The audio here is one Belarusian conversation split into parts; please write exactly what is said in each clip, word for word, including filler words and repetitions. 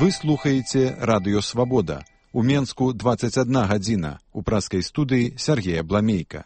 Вы слухаеце радыё «Свабода». У Менску дваццаць адна гадзіна. У праскай студыі Сергея Бламейка.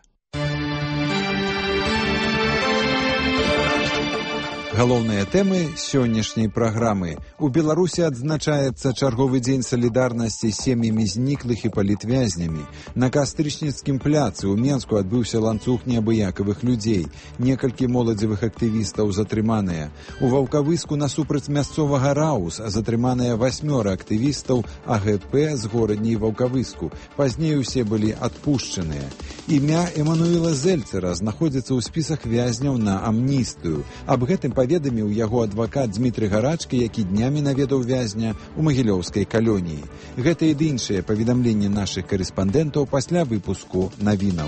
Галоўныя тэмы сённяшняй праграмы. У Беларусі адзначаецца чарговы дзень салідарнасці з сем'ямі зніклых і палітвязнямі. На кастрычніцкім пляцы ў Менску адбыўся ланцуг неабыякавых людзей. Некалькі моладзевых актывістаў затрыманыя. У Ваўкавыску насупраць мясцовага раус затрыманыя васьмёра актывістаў А Г П з горадняй Ваўкавыску. Пазней усе былі адпушчаныя. Імя Эмануэла Зельцера знаходзіцца ў спісах вязняў на амністыю. Аб гэтым паведаміў яго адвакат Дмітрый Гарачка, які днямі наведаў вязня ў магілёўскай калоніі. Гэта і іншыя паведамленні нашых карэспандэнтаў пасля выпуску навінаў.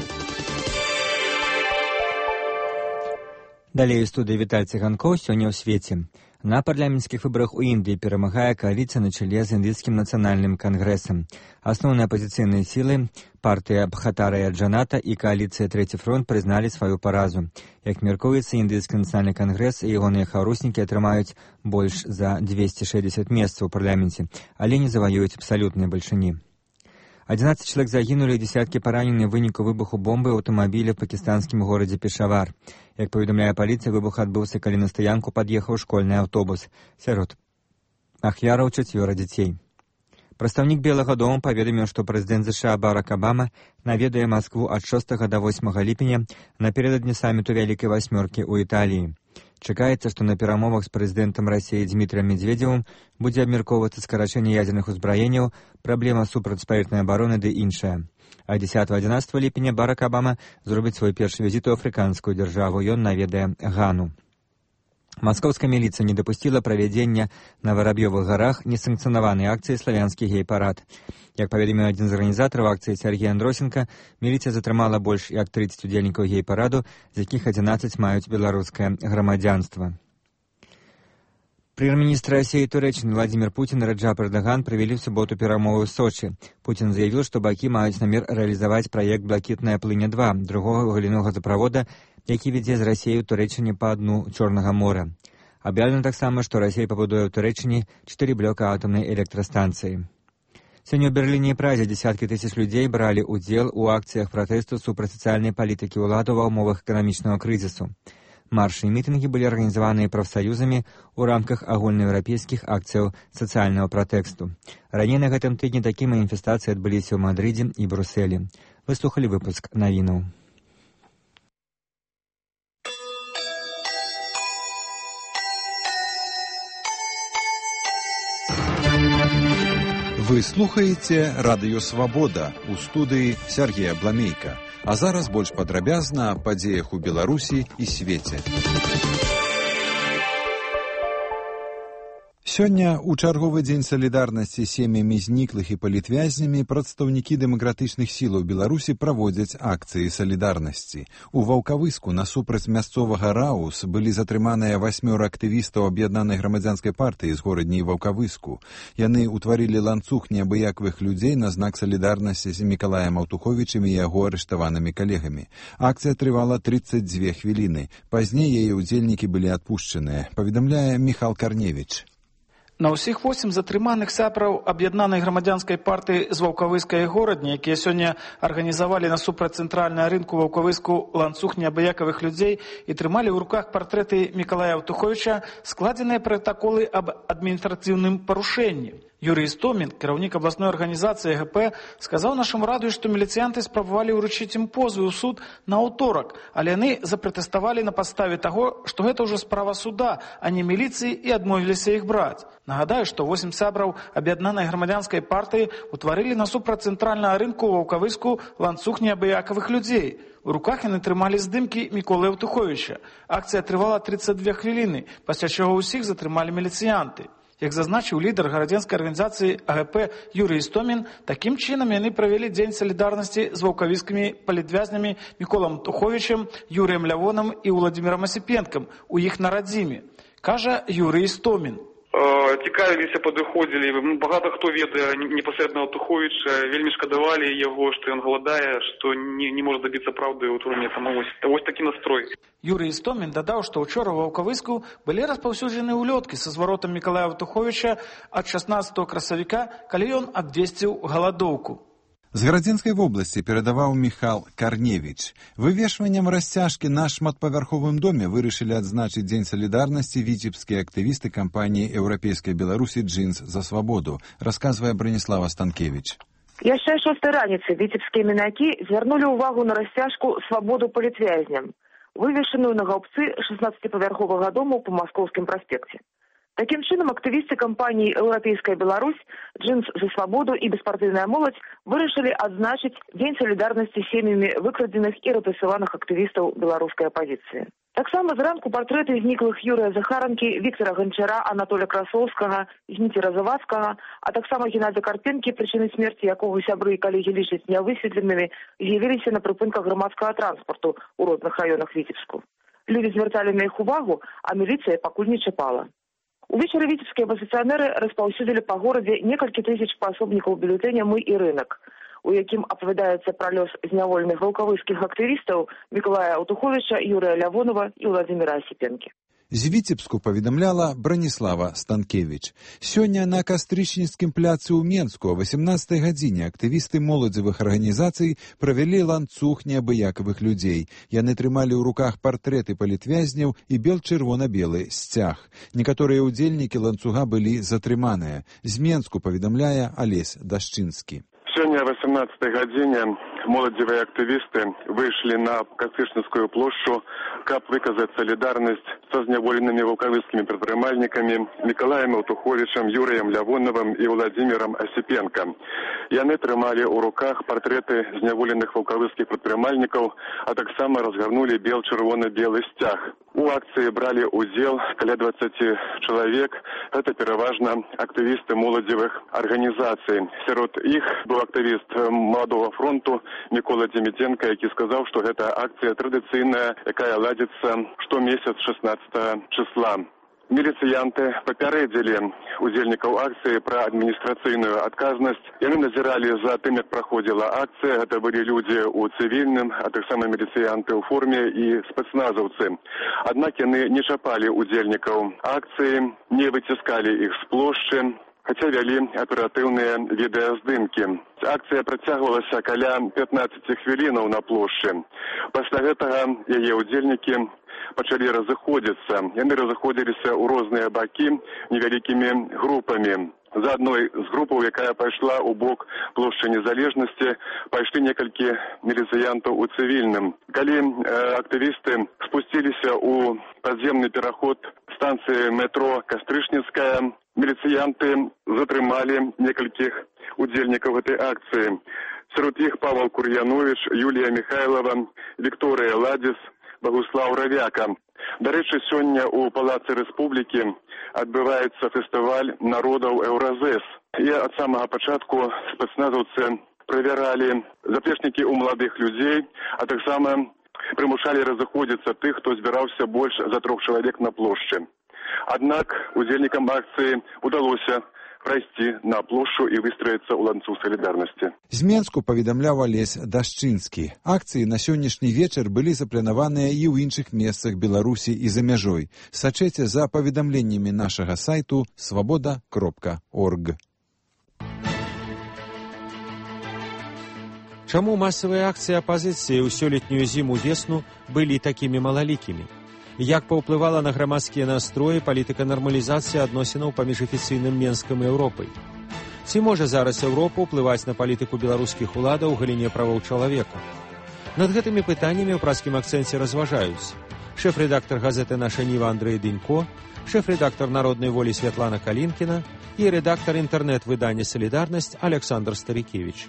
Далей у студыі Віталь Цыганкоў сёння ў свеце. На парламенцкіх выбарах у Індыі перамагае кааліцыя на чале з індыйскім нацыянальным кангрэсам. Асноўныя апазіцыйныя сілы, партыя Бхатара і Джаната і кааліцыя Трэці фронт прызналі сваю паразу. Як мяркуецца, індыйскі нацыянальны кангрэс і ягоныя хаўруснікі атрымаюць больш за дзвесце шэсцьдзесят месцаў у парламенце, але не заваююць абсалютнай бальшыні. адзінаццаць чалавек загінулі і дзесяткі паранены ў выніку выбуху бомбы ў аўтамабіля ў пакістанскім горадзе Пешавар. Як паведамляе паліцыя, выбух адбыўся, калі на стаянку пад'ехаў школьны аўтобус. Сярод ахвяраў чацвёра дзяцей. Прадстаўнік Белага дома паведаміў, што прэзідэнт ЗША Барак Абама наведае Маскву ад шостага да восьмага ліпеня напярэдадні саміту Вялікай васьмёркі ў Італіі. Чакаецца, што на перамовах з прэзідэнтам Расіі Дмітрыем Медведзевым будзе абмяркоўвацца скарачэнне ядзерных узбраенняў, праблема супрацьпаветнай абароны ды іншая. А дзесятага-адзінаццатага ліпеня Барак Абама зробіць свой першы візіт у афрыканскую дзяржаву. Ён наведае Гану. Маскоўская міліцыя не дапусціла правядзення на Вараб'ёвых гарах несанкцыянаванай акцыі «Славянскі гей-парад». Як паведаміў адзін з арганізатараў акцыі Сергей Андросенко, міліцыя затрымала больш як трыццаць удзельнікаў гей-параду, з якіх адзінаццаць маюць беларускае грамадзянства. Прэм'ер-міністр Расіі і Турэччыны Владзімір Пуцін і Раджаб Эрдаган правялі ў суботу перамовы ў Сочы. Пуцін заявіў, што бакі маюць намер рэалізаваць праект «Блакітная плыня-два», другога галінога газаправода, які вядзе з Расіяй у Турэччыне па дну Чорнага мора. Аб'яўлена таксама, што Расія пабудуе ў Турэччыне чатыры блока атамнай электрастанцыі. Сёння ў Берліне і Празе дзесяткі тысяч людзей бралі ўдзел у акцыях пратэсту супраць сацыяльнай палітыкі ўладаў ва ўмовах эканамічнага крызісу. Маршы і мітынгі былі арганізаваныя прафсаюзамі ў рамках агульнаеўрапейскіх акцыяў сацыяльнага пратэсту. Раней на гэтым тыдні такія маніфестацыі адбыліся ў Мадрыдзе і Брусэлі. Вы слухалі выпуск навінаў. Вы слухаеце радыё «Свабода» у студыі Сергея Бламейка. А зараз больш падрабязна аб падзеях у Беларусі і свеце. Сёння, у чарговы дзень салідарнасці з сем'ямі зніклых і палітвязнямі, прадстаўнікі дэмакратычных сілаў Беларусі праводзяць акцыі салідарнасці. У Ваўкавыску насупраць мясцовага раус былі затрыманыя васьмёра актывістаў аб'яднанай грамадзянскай партыі з горадняй Ваўкавыску. Яны ўтварылі ланцуг неабыякавых людзей на знак салідарнасці з Мікалаем Аўтуховічам і яго арыштаванымі калегамі. Акцыя трывала трыццаць дзве хвіліны. Пазней яе ўдзельнікі былі адпушчаныя, паведамляе Міхал Карневіч. На ўсіх восем затрыманых сябраў аб'яднанай грамадзянскай партыі з Ваўкавыска і горадні, якія сёння арганізавалі насупраць цэнтральнага рынку Ваўкавыску ланцуг неабыякавых людзей і трымалі ў руках партрэты Мікалая Аўтуховіча, складзеныя пратаколы аб адміністрацыйным парушэнні. Юрый Істомін, кіраўнік абласной арганізацыі Г П, сказаў нашаму радыё, што міліцыянты спрабавалі ўручыць ім позвы ў суд на аўторак, але яны запратэставалі на падставе таго, што гэта ўжо справа суда, а не міліцыі, і адмовіліся іх браць. Нагадаю, што восем сябраў аб'яднанай грамадзянскай партыі ўтварылі насупраць цэнтральнага рынку ў Ваўкавыску ланцуг неабыякавых людзей. У руках яны трымалі здымкі Міколы Аўтуховіча. Акцыя трывала трыццаць дзве хвіліны, пасля чаго ўсіх затрымалі міліцыянты. Як зазначыў лідар гарадзенскай арганізацыі А Г П Юрый Істомін, такім чынам яны правялі дзень салідарнасці з ваўкавіскімі палітвязнямі Міколам Аўтуховічам, Юрыем Лявонам і Уладзімірам Асіпенкам у іх на радзіме. Кажа Юрый Істомін. Цікавіліся, падыходзілі, багата хто ведае непасрэдна Аўтуховіча, вельмі шкадавалі яго, што ён галадае, што не, не можа дабіцца праўды ў турме самого. Вось такі настрой. Юрий Истомин дадаў, што ўчора ў Ваўкавыску былі распаўсюджаны ўлёткі са зваротам Мікалая Ватуховіча ад шаснаццатага красавіка, калі ён абвесціў галадоўку. З Градзенскай вобласці перадаваў Міхал Карневіч. Вывешваннем расцяжкі на шматпавярховым доме вырашылі адзначыць Дзень салідарнасці віцебскія актывісты кампаніі «Еўрапейскай Беларусі Джинс за свабоду», расказвае Браніслава Станкевіч. Яшчэ шостай раніцы віцебскія мінакі звярнулі ўвагу на расцяжку «Свабоду палітвязням», вывешаную на гаўбцы шаснаццатипавярховага дому па Маскоўскім праспекце. Такім чынам, актывісты кампаніі «Еўрапейская Беларусь», «Джинс за свабоду» і «Беспартыйная моладзь» вырашылі адзначыць Дзень салідарнасці сем'ямі выкрадзеных і рэпрэсаваных актывістаў беларускай апазіцыі. Таксама зранку партрэты зніклых Юрыя Захаранкі, Віктара Ганчара, Анатоля Красоўскага, Зніцера Завадскага, а таксама Геннадзя Карпенкі, прычыны смерці якога сябры і калегі лічаць нявысветленымі, з'явіліся на прыпынках грамадскага транспарту ў розных раёнах Віцебску. Людзі звярталі на іх увагу, а міліцыя пакуль не чапала. Увечары віцебскія апазіцыянеры распаўсюдзілі па горадзе некалькі тысяч паасобнікаў бюлетэня «Мы і рынак», у якім апавядаецца пра лёс зняволеных ваўкавыскіх актывістаў Мікалая Ватуховіча, Юрыя Лявонова і Владзіміра Асіпенкі. З Віцебску паведамляла Браніслава Станкевіч. Сёння на Кастрычніцкім пляцы ў Менску о васямнаццатай гадзіне актывісты моладзевых арганізацый правялі ланцуг неабыякавых людзей. Яны трымалі ў руках партрэты палітвязняў і бел-чырвона-белы сцяг. Некаторыя ўдзельнікі ланцуга былі затрыманыя. З Менску паведамляе Алесь Дашчынскі. Сёння о васямнаццатай гадзіне моладзевыя актывісты выйшлі на Кастрычніцкую плошчу, каб выказаць салідарнасць са зняволенымі ваўкавыскімі прадпрымальнікамі Мікалаем Ватуховічам, Юрыем Лявоновым і Владзімірам Асіпенка. Яны трымалі ў руках партрэты зняволеных ваўкавыскіх прадпрымальнікаў, а таксама разгарнулі бел-чырвона-белы сцяг. У акцыі бралі ўдзел каля дваццаці чалавек. Гэта пераважна актывісты моладзевых арганізацый. Сярод іх быў актывіст Маладога фронту Мікола Дземідзенка, які сказаў, што гэта акцыя традыцыйная, якая ладзіцца штомесяц шаснаццатага числа. Міліцыянты папярэдзілі удзельнікаў акцыі пра адміністрацыйную адказнасць. Яны назіралі за тым, як праходзіла акцыя. Гэта былі людзі ў цывільным, а таксама міліцыянты ў форме і спецназаўцы. Аднак яны не чапалі удзельнікаў акцыі, не выціскалі іх з плошчы, хаця вялі аператыўныя відэаздымкі. Акцыя працягвалася каля пятнаццаці хвілінаў на плошчы. Пасля гэтага яе удзельнікі пачалі разыходзіцца. Яны разыходзіліся ў розныя бакі невялікімі групамі. За адной з групаў, якая пайшла ў бок плошчы Незалежнасці, пайшлі некалькі міліцыянтаў у цывільным. Калі э, актывісты спусціліся ў падземны пераход станцыі метро Кастрычніцкая, міліцыянты затрымалі некалькіх удзельнікаў гэтай акцыі. Сярод іх Павел Кур'янович, Юлія Михайлова, Вікторыя Ладзіс, Багуслаў Равяка. Дарэчы, сёння ў Палацы Рэспублікі адбываецца фестываль народаў Еўразэс. І ад самага пачатку спецназаўцы правяралі заплечнікі ў маладых людзей, а таксама прымушалі разыходзіцца тых, хто збіраўся больш за трох чалавек на плошчы. Аднак удзельнікам акцыі удалося прайсці на плошчу і выстроіцца ў ланцуг салідарнасці. З Менску паведамляў Алесь Дашчынскі. Акцыі на сённяшні вечар былі запланаваныя і ў іншых месцах Беларусі і за мяжой. Сачэце за паведамленнямі нашага сайту свабода кропка орг. Чаму масавыя акцыі апазіцыі ў сёлетнюю зіму-весну былі такімі малалікімі? Як паўплывала на грамадскія настроі палітыка нармалізацыі адносінаў паміж афіцыйным Менскам і Еўропай? Ці можа зараз Еўропа ўплываць на палітыку беларускіх уладаў у галіне правоў чалавека? Над гэтымі пытаннямі ў праскім акцэнце разважаюць шэф-рэдактар газеты «Наша Ніва» Андрэй Дынько, шэф-рэдактар «Народнай волі» Святлана Калінкіна і рэдактар інтэрнэт-выдання «Салідарнасць» Александр Старікевіч.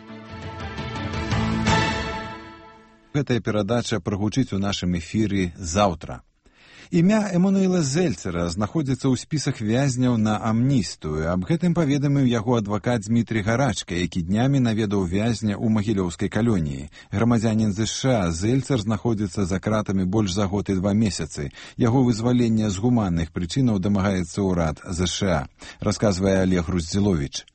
Гэтая перадача прагучыць у нашым эфіры заўтра. Імя Эмануэла Зельцера знаходзіцца ў спісах вязняў на амністыю. Аб гэтым паведаміў яго адвакат Дмітрий Гарачка, які днямі наведаў вязня ў Магілёўскай калоніі. Грамадзянін ЗША Зельцер знаходзіцца за кратамі больш за год і два месяцы. Яго вызвалення з гуманных прычынаў дамагаецца ўрад ЗША, расказвае Олег Руздзіловіч.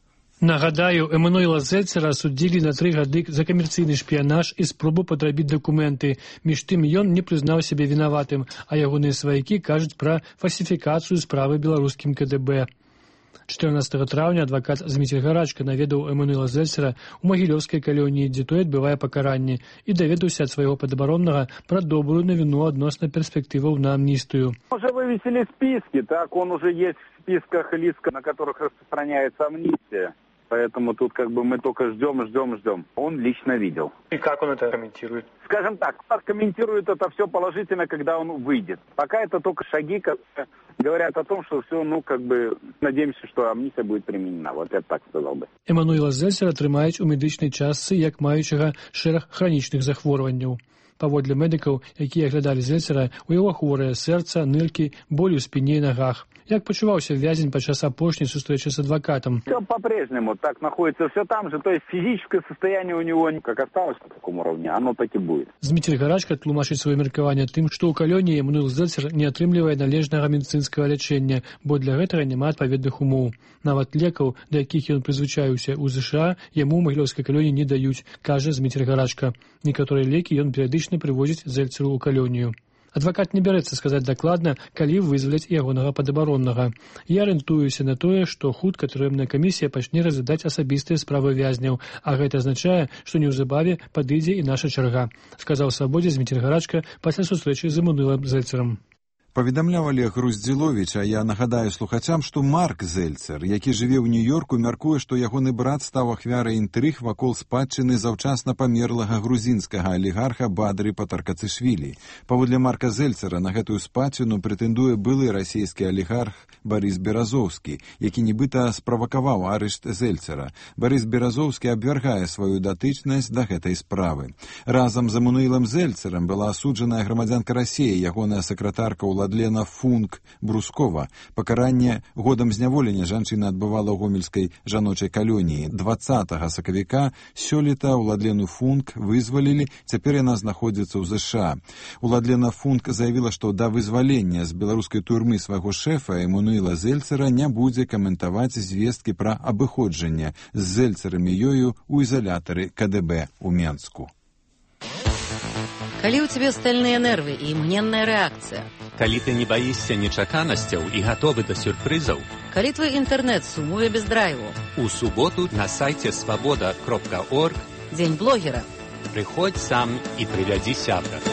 Нагадаю, Эммануэла Зельцера судзілі на тры гады за камерцыйны шпіянаж і спробу падрабіць дакументы. Між тым ён не прызнаў сябе вінаватым, а ягоныя сваякі кажуць пра фальсіфікацыю справы беларускім ка дэ бэ. чатырнаццатага траўня адвакат Зміцер Гарачка наведаў Эммануэла Зельцера ў магілёўскай калоніі, дзе той адбывае пакаранне, і даведаўся ад свайго падабароннага пра добрую навіну адносна перспектываў на амністыю. Уже вывесили списки, так, он уже есть в списках лиц, на которых распространяется амнистия. Поэтому тут как бы мы только ждем, ждем, ждем. Он лично видел. И как он это комментирует? Скажем так, он комментирует это все положительно, когда он выйдет. Пока это только шаги, которые говорят о том, что все, ну, как бы, надеемся, что амнистия будет применена. Вот я так сказал бы. Эммануэла Зельцера трымаюць у медычнай частцы як маючага шэраг хранічных захворванняў. Паводле медыкаў, якія аглядалі Зельцера, у яго хворае сэрца, ныркі, боль у спіне і нагах. Як пачуваўся вязень падчас апошняй сустрэчы с адвокатом? Все по-прежнему так находится, все там же. То есть физическое состояние у него, как осталось на таком уровне, оно так и будет. Зміцер Гарачка тлумачыць сваё меркаванне тым, што ў калоніі Эммануэл Зельцер не атрымлівае належнага медыцынскага лячэння, бо для гэтага няма адпаведных умоў. Нават лекаў, да якіх ён прызвычаіўся ў ЗША, яму ў магілёўскай калоніі не даюць, кажа Зміцер Гарачка. Некаторыя лекі ён перыядычна прывозіць Зельцеру ў калонію. Адвакат не бярэцца сказаць дакладна, калі вызваляць ягонага падабароннага. Я арыентуюся на тое, што хутка турэмная камісія пачне разглядаць асабістыя справы вязняў, а гэта азначае, што неўзабаве падыдзе і наша чарга, сказаў Свабодзе Зміцер Гарачка пасля сустрэчы з Эммануэлам Зельцерам. Паведамляў Олег Груздзіловіч, а я нагадаю слухачам, што Марк Зельцер, які жыве ў Нью-Йорку, мяркуе, што ягоны брат стаў ахвярай інтрыг вакол спадчыны заўчасна памерлага грузінскага алігарха Бадры Патаркацышвілі. Паводле Марка Зельцера на гэтую спадчыну прэтэндуе былы расійскі алігарх Барыс Беразоўскі, які нібыта справакаваў арышт Зельцера. Барыс Беразоўскі абвяргае сваю датычнасць да гэтай справы. Разам з Эммануэлам Зельцерам была асуджаная грамадзянка Расіі, ягоная сакратарка Уладлена Функ Брускова. Пакаранне годам зняволення жанчына адбывала ў гомельскай жаночай калоніі. дваццатага сакавіка сёлета Уладлену Функ вызвалілі, цяпер яна знаходзіцца ў ЗША. Уладлена Функ заявіла, што да вызвалення з беларускай турмы свайго шэфа Эммануэла Зельцера не будзе каментаваць звесткі пра абыходжанне з Зельцерамі ёю ў ізалятары ка дэ бэ ў Менску. Калі ў цябе стальныя нервы і імгненная рэакцыя, калі ты не баішся нечаканасцяў і гатовы да сюрпрызаў, калі твой інтэрнэт сумуе без драйву, у суботу на сайце свабода кропка орг дзень блогера. Прыходзь сам і прывядзі сябра.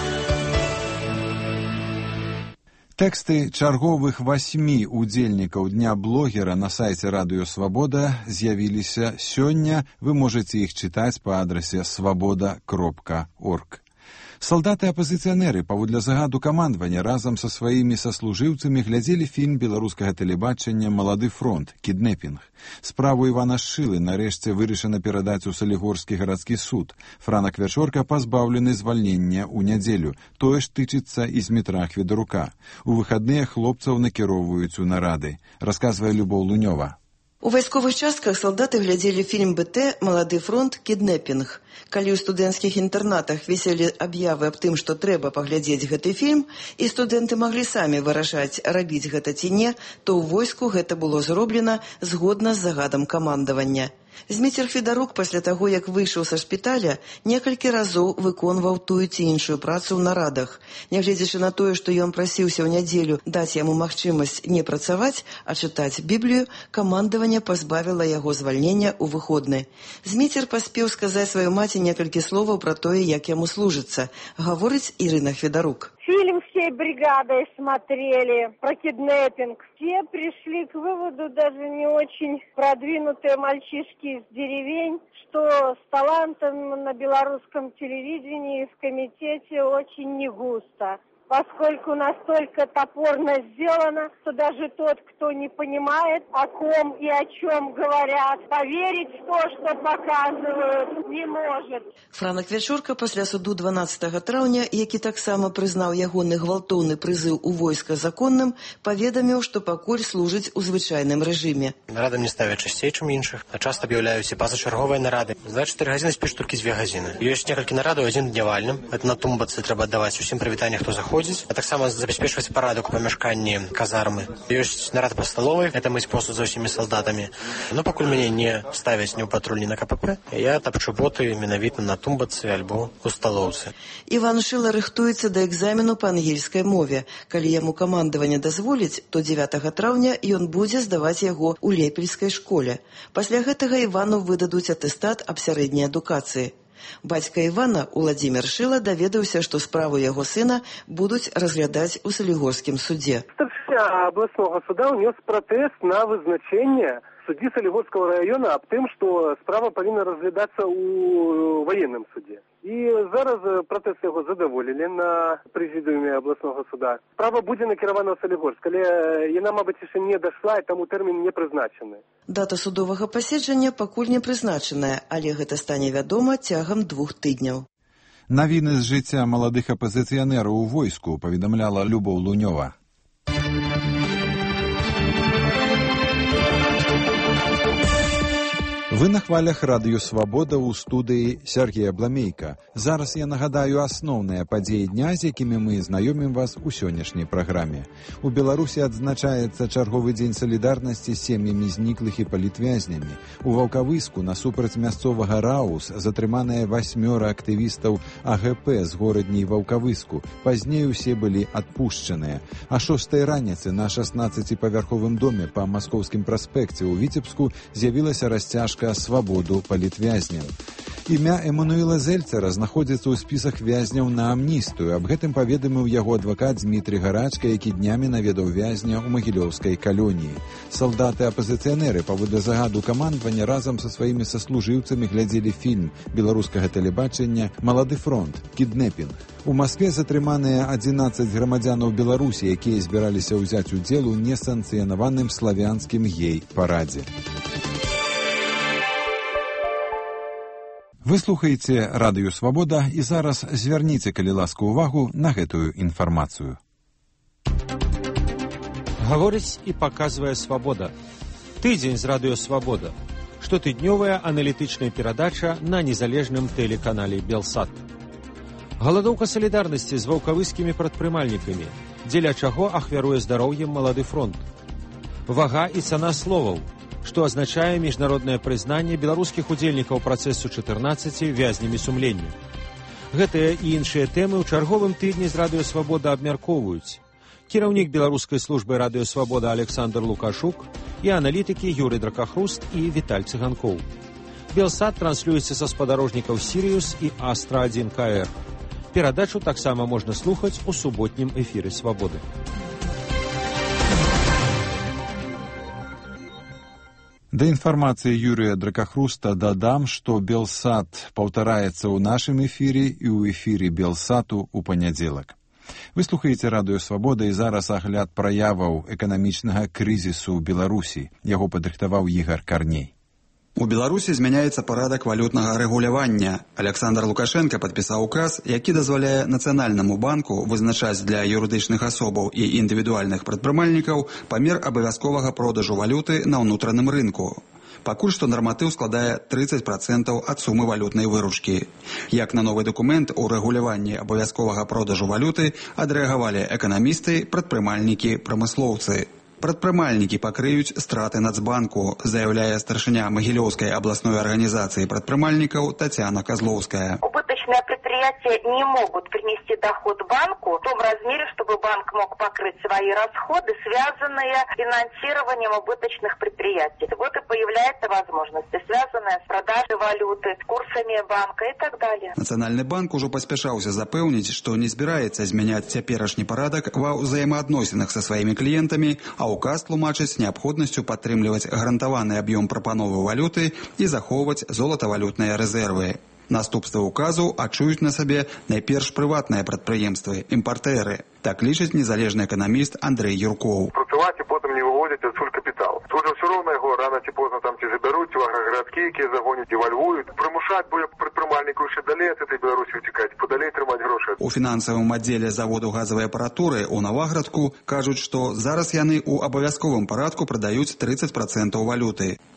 Тэксты чарговых васьмі удзельнікаў Дня блогера на сайце Радыё Свабода з'явіліся сёння. Вы можаце іх чытаць па адрасе свабода кропка орг. Салдаты-апазіцыянеры, паводле загаду камандавання, разам са сваімі саслужыўцамі глядзелі фільм беларускага тэлебачання «Малады фронт. Кіднэпінг». Справу Івана Шылы нарэшце вырашана перадаць у Салігорскі гарадскі суд. Франак Вячорка пазбаўлены звальнення ў нядзелю. Тое ж тычыцца і Змітра Хведарука. У выхадныя хлопцаў накіроўваюць у нарады. Расказвае Любоў Лунёва. У вайсковых частках салдаты глядзелі фільм бэ тэ «Малады фронт. Кіднэпінг». Калі ў студэнцкіх інтэрнатах віселі аб'явы аб тым, што трэба паглядзець гэты фільм, і студэнты маглі самі вырашаць, рабіць гэта ці не, то ў войску гэта было зроблена згодна з загадам камандавання. Зміцер Хведарук пасля таго, як выйшаў са шпіталя, некалькі разоў выконваў тую ці іншую працу ў нарадах. Нягледзячы на тое, што ён прасіўся ў нядзелю даць яму магчымасць не працаваць, а чытаць Біблію, камандаванне пазбавіла яго звальнення ў выходны. Зміцер паспеў сказаць сваёй маці некалькі словаў пра тое, як яму служыцца, гаворыць Ірына Хведарук. Фильм всей бригадой смотрели про киднеппинг. Все пришли к выводу, даже не очень продвинутые мальчишки из деревень, что с талантом на белорусском телевидении и в комитете очень не густо. Поскольку настолько топорно сделано, что даже тот, кто не понимает, о ком и о чем говорят, поверить в то, что показывают, не может. Франак Вячорка пасля суду дванаццатага траўня, які таксама прызнаў ягоны гвалтоўны прызыў у войска законным, паведаміў, што пакуль служыць у звычайным рэжыме. Нарадам не ставяць часцей, чым іншых, а часта аб'яўляюць і пазачарговыя нарады. За чатыры гадзіны спіш толькі дзве гадзіны. Ёсць некалькі нарадаў, адзін днявальным. Это на тумбацы трэба аддаваць усім прывітанне, хто заходзіць. праводзіць, а таксама забяспечваць парадак у памяшканні казармы. Ёсць нарад па сталовай, гэта мыць посуд за ўсімі салдатамі. Ну, пакуль мяне не ставяць ні ў патруль, ні на ка пэ пэ, я тапчу боты менавіта на тумбацы альбо у сталоўцы. Іван Шыла рыхтуецца да экзамену па ангельскай мове. Калі яму камандаванне дазволіць, то дзевятага траўня ён будзе здаваць яго ў лепельскай школе. Пасля гэтага Івану выдадуць атэстат аб сярэдняй адукацыі. Бацька Івана, Уладзімір Шыла, даведаўся, што справу яго сына будуць разглядаць у Салігорскім судзе. Старшыня абласнога суда ўнёс пратэст на вызначэнне суддзі Салігорскага раёна аб тым, што справа павінна разглядацца ў ваенным судзе. І зараз пратэст яго задаволілі на прэзідыуме абласнога суда. Справа будзе накіравана ў Салігорск, але яна, мабыць, яшчэ не дайшла, і таму тэрмін не прызначаны. Дата судовага паседжання пакуль не прызначаная, але гэта стане вядома цягам двух тыдняў. Навіны з жыцця маладых апазіцыянераў у войску паведамляла Любоў Лунёва. Вы на хвалях радыё «Свабода» ў студыі Сергея Бламейка. Зараз я нагадаю асноўныя падзеі дня, з якімі мы знаёмім вас у сённяшняй праграме. У Беларусі адзначаецца чарговы дзень салідарнасці з сем'ямі зніклых і палітвязнямі. У Ваўкавыску насупраць мясцовага РАУС затрыманыя васьмёра актывістаў а гэ пэ з горадні Ваўкавыску. Пазней усе былі адпушчаныя. А шостай раніцы на шаснаццаціпавярховым доме па Маскоўскім праспекце ў Віцебску з'явілася расцяжка «Свабоду палітвязням». Імя Эмануэла Зельцера знаходзіцца ў спісах вязняў на амністыю. Аб гэтым паведаміў яго адвакат Дмітрий Гарачка, які днямі наведаў вязня ў магілёўскай калоніі. Салдаты-апазіцыянеры паводле загаду камандавання разам са сваімі саслужыўцамі глядзелі фільм беларускага тэлебачання «Малады фронт. Кіднэпінг». У Маскве затрыманыя адзінаццаць грамадзянаў Беларусі, якія збіраліся ўзяць удзел у несанкцыянаваным славянскім гей-парадзе. Вы слухаеце радыё «Свабода» і зараз звярніце, калі ласка, увагу на гэтую інфармацыю. Гаворыць і паказвае «Свабода». Тыдзень з радыё «Свабода». Штотыднёвая аналітычная перадача на незалежным тэлеканале «Белсат». Галадоўка салідарнасці з ваўкавыскімі прадпрымальнікамі, дзеля чаго ахвяруе здароўем «Малады фронт». Вага і цана словаў, што азначае міжнароднае прызнанне беларускіх удзельнікаў працэсу чатырнаццаці вязнямі сумлення. Гэтыя і іншыя тэмы ў чарговым тыдні з радыё «Свабода» абмяркоўваюць кіраўнік беларускай службы радыё «Свабода» Александр Лукашук і аналітыкі Юрый Дракахруст і Віталь Цыганкоў. Белсат транслюецца са спадарожнікаў «Сірыус» і «Астра адзін ка эр». Перадачу таксама можна слухаць у суботнім эфіры «Свабоды». Да інфармацыі Юрыя Дракахруста дадам, што Белсат паўтараецца ў нашым эфіры і ў эфіры Белсату ў панядзелак. Вы слухаеце радыё «Свабода» і зараз агляд праяваў эканамічнага крызісу ў Беларусі. Яго падрыхтаваў Ігар Карней. У Беларусі змяняецца парадак валютнага рэгулявання. Александр Лукашенко падпісаў указ, які дазваляе Нацыянальнаму банку вызначаць для юрыдычных асобаў і індывідуальных прадпрымальнікаў памер абавязковага продажу валюты на ўнутраным рынку. Пакуль што нарматыў складае трыццаць працэнтаў ад сумы валютнай выручкі. Як на новы дакумент у рэгуляванні абавязковага продажу валюты адрэагавалі эканамісты, прадпрымальнікі, прамыслоўцы. Прадпрымальнікі пакрыюць страты Нацбанку, заяўляе старшыня Магілёўскай абласной арганізацыі прадпрымальнікаў Татьяна Козловская. Убыточные предприятия не могут принести доход банку в том размере, чтобы банк мог покрыть свои расходы, связанные с финансированием убыточных предприятий. Вот и появляется возможность, связанная с продажей валюты, с курсами банка и так далее. Нацыянальны банк ужо паспяшаўся запэўніць, што не збіраецца змяняць цяперашні парадак ва ўзаемаадносінах са сваімі кліентамі, а указ тлумачыць неабходнасцю падтрымліваць гарантаваны аб'ём прапановы валюты і захоўваць золатавалютныя рэзервы. Наступствы указу адчуюць на сабе найперш прыватныя прадпрыемствы, імпартэры. Так лічыць незалежны эканаміст Андрэй Юркоў. Працаваць і потым не выводзяць адсюль капітал. Тут жа ўсё роўна яго рана ці позна там ці забяруць, ці аграгарадкі, якія загоняць і вальвуюць. Прымушаць будзе прадпрымальнікаў яшчэ далей ад этой Беларусі уцікаць, падалей трымаць грошы. У фінансавым аддзеле заводу газавай апаратуры ў Наваградку кажуць, што зараз яны ў абавязковым парадку прадаюць трыццаць працэнтаў валюты.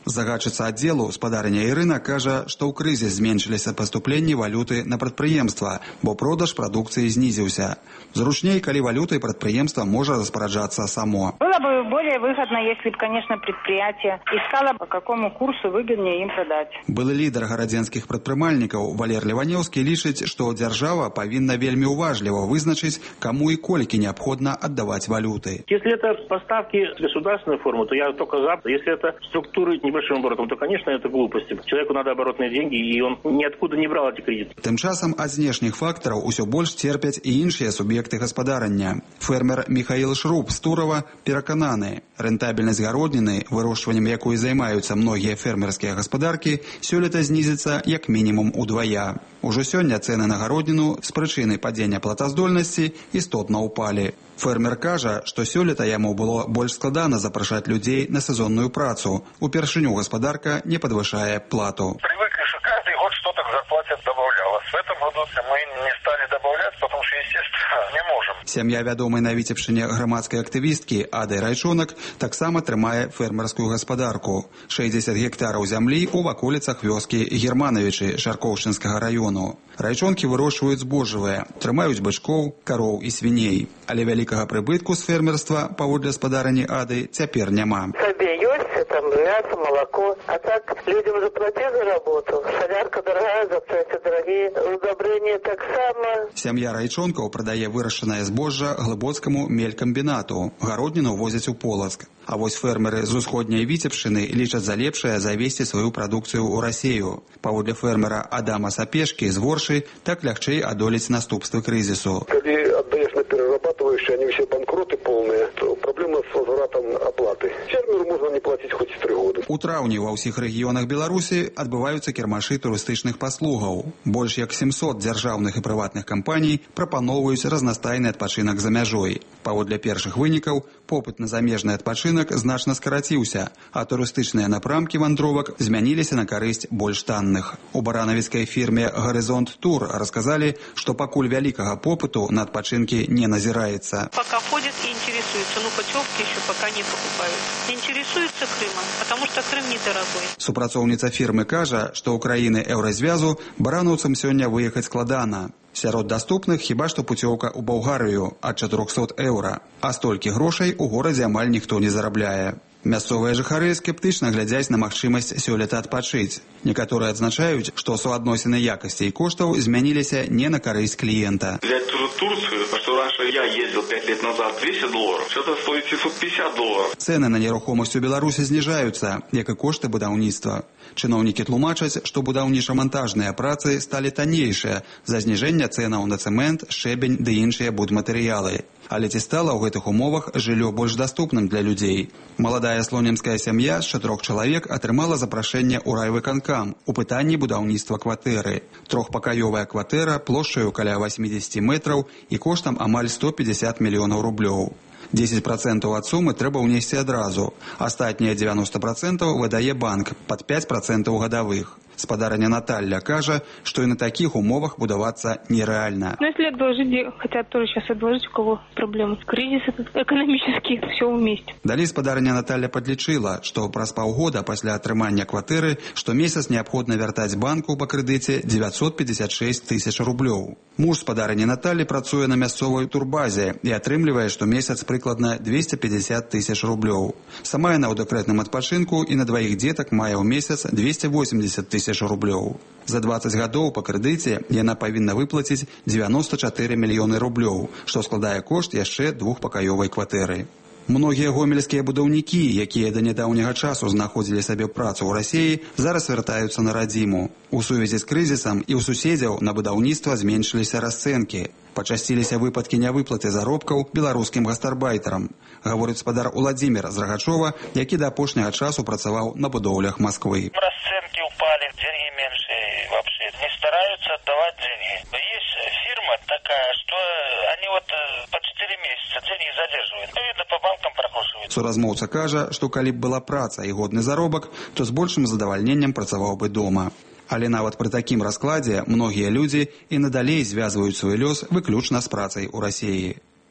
Загадчыца аддзелу спадарня Ірына кажа, што ў крызіс зменшыліся паступленні валюты на прадпрыемства, бо продаж прадукцыі знізіўся. Зручней, калі валютай прадпрыемства можа распараджацца само. Было бы более выгодно, если бы, конечно, предприятие искало, по какому курсу выгоднее им продать. Былы лідар гарадзенскіх прадпрымальнікаў Валер Леванёўскі лічыць, што дзяржава павінна вельмі уважліва вызначыць, каму і колькі неабходна аддаваць валюты. Если это поставки государственной формы, то я только за. Если это структуры небольшим оборотом, то, конечно, это глупости. Человеку надо оборотные деньги, и он ниоткуда не брал эти кредиты. Тым часам ад знешніх фактараў усё больш церпяць і іншыя суб'екты гаспадарання. Фермер Михаил Шруб з Турова перакананы, рэнтабельнасць гародніны, вырошчваннем якой займаюцца многія фермерскія гаспадаркі, сёлета знізіцца як мінімум удвая. Ужо сёння цэны на гародніну з прычыны падзення платаздольнасці істотна ўпалі. Фермер кажа, што сёлета яму было больш складана запрашаць людзей на сезонную працу. Упершыню гаспадарка не падвышае плату. Привыкли, что каждый год что-то к зарплате добавлялось. В этом году мы не стали добавлять, потому что, естественно, не можем. Сям'я вядомай на Віцебшчыне грамадскай актывісткі Ады Райчонак таксама трымае фермерскую гаспадарку. шэсцьдзесят гектараў зямлі ў ваколіцах вёскі Германовічы Шаркоўшчынскага раёну. Райчонкі вырошчваюць збожжавыя, трымаюць бычкоў, кароў і свіней. Але вялікага прыбытку з фермерства, паводле спадарні Ады, цяпер няма. Сабе ёсць, там мясо, молоко, а так людям заплати за работу. Солярка дорогая, запчасти дорогие, удобрения так само. Сям'я Райчонкаў прадае вырашчанае збожжа глыбоцкаму мелькамбінату. Гародніну возяць у Полацк. А вось фермеры з усходняй Віцебшчыны лічаць за лепшае завесці сваю прадукцыю ў Расею. Паводле фермера Адама Сапешкі з Воршы, так лягчэй адолець наступствы крызісу. Калі аддаеш на перерабатывающие, они все банкроты полные, то проблема с возвратом оплаты. Фермеру можно не платить хоть и три года. У траўні ва ўсіх рэгіёнах Беларусі адбываюцца кірмашы турыстычных паслугаў. Больш як сямсот дзяржаўных і прыватных кампаній прапаноўваюць разнастайны адпачынак за мяжой. Паводле першых вынікаў, попыт на замежны адпачынак значна скараціўся, а турыстычныя напрамкі вандровак змяніліся на карысць больш танных. У баранавіцкай фірме «Горизонт Тур» расказалі, што пакуль вялікага попыту на адпачынкі не назіраецца. Пока ходят и интересуются, но путевки еще пока не покупают. Интересуются Крымом, потому что Крым недорогой. Супрацоўніца фірмы кажа, што ў краіны еўразвязу баранаўцам сёння выехаць складана. Сярод даступных хіба што пуцёўка ў Балгарыю ад чатырохсот еўра, а столькі грошай у горадзе амаль ніхто не зарабляе. Мясцовыя жыхары скептычна глядзяць на магчымасць сёлета адпачыць. Некаторыя адзначаюць, што суадносіны якасці і коштаў змяніліся не на карысць кліента. Взять ту же Турцию, что раньше я ездил пять лет назад двести долларов, сейчас стоит семьсот пятьдесят долларов. Цэны на нерухомасць у Беларусі зніжаюцца, як і кошты будаўніцтва. Чыноўнікі тлумачаць, што будаўніча-мантажныя працы сталі таннейшыя за зніжэнне цэнаў на цэмент, шэбень ды іншыя будматэрыялы. Але ці стала ў гэтых умовах жыллё больш даступным для людзей? Маладая слонімская сям'я з чатырох чалавек атрымала запрашэнне ў райвыканкам у пытанні будаўніцтва кватэры. Трохпакаёвая кватэра плошчаю каля восемьдесят метраў і коштам амаль сто пятьдесят мільёнаў рублёў. десять процентаў ад сумы трэба ўнесці адразу. Астатнія девяносто процентов выдае банк пад пять процентов гадавых. Спадарня Наталья кажа, что и на таких умовах будоваться нереально. Но если отложить, хотят тоже сейчас отложить, у кого проблемы. Кризис этот экономический, все вместе. Далей спадарня Наталья подлічыла, что праз паўгода пасля атрымання кватэры штомесяц неабходна вяртаць банку па крэдыце девятьсот пятьдесят шесть тысяч рублёў. Муж спадарні Натальи працуе на мясцовай турбазе і атрымлівае штомесяц прыкладна двести пятьдесят тысяч рублёў. Сама яна ў дэкрэтным адпачынку і на дваіх дзетак мае ў месяц двести восемьдесят тысяч рублёў. За двадцать гадоў па крэдыце яна павінна выплаціць девяносто четыре мільёны рублёў, што складае кошт яшчэ двухпакаёвай кватэры. Многія гомельскія будаўнікі, якія да нядаўняга часу знаходзілі сабе працу ў Расіі, зараз вяртаюцца на радзіму. У сувязі з крызісам і ў суседзяў на будаўніцтва зменшыліся расцэнкі. Пачасціліся выпадкі нявыплаты заробкаў беларускім гастарбайтарам, гаворыць спадар Уладзімір з Рагачова, які да апошняга часу працаваў на будоўлях Москвы. Расценки упали, деньги меньше вообще. Не стараются отдавать деньги. Есть фирма такая, что они вот по четыре месяца деньги задерживают. Ну, видно, по банкам прохлушивают. Суразмоўца кажа, што калі б была праца і годны заробак, то з большым задавальненнем працаваў бы дома. Але нават пры такім раскладзе многія людзі і надалей звязваюць свой лёс выключна з працай у Расіі.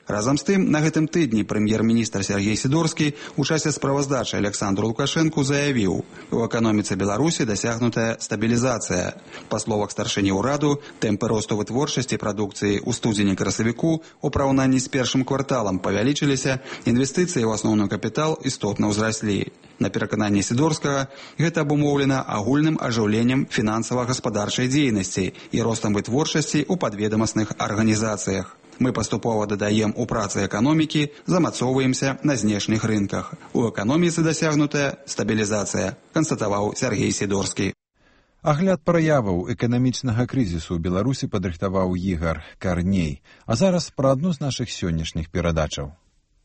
Разам з тым, на гэтым тыдні прэм'ер-міністр Сергей Сідорскі у часе справаздачы Александру Лукашэнку заявіў, у эканоміцы Беларусі дасягнутая стабілізацыя. Па словах старшыні ўраду, тэмпы росту вытворчасці прадукцыі ў студзені-красавіку у параўнанні з першым кварталам павялічыліся, інвестыцыі ў асноўны капітал істотна ўзраслі. На перакананні Сідорскага, гэта абумоўлена агульным ажыўленнем фінансава-гаспадарчай дзейнасці і ростам вытворчасці ў падведамасных арганізацыях. Мы паступова дадаем у працы эканомікі, замацоўваемся на знешніх рынках. У эканоміцы дасягнутая стабілізацыя, канстатаваў Сергей Сідорскі. Агляд праяваў эканамічнага крызісу ў Беларусі падрыхтаваў Ігар Карней. А зараз пра адну з нашых сённяшніх перадачаў.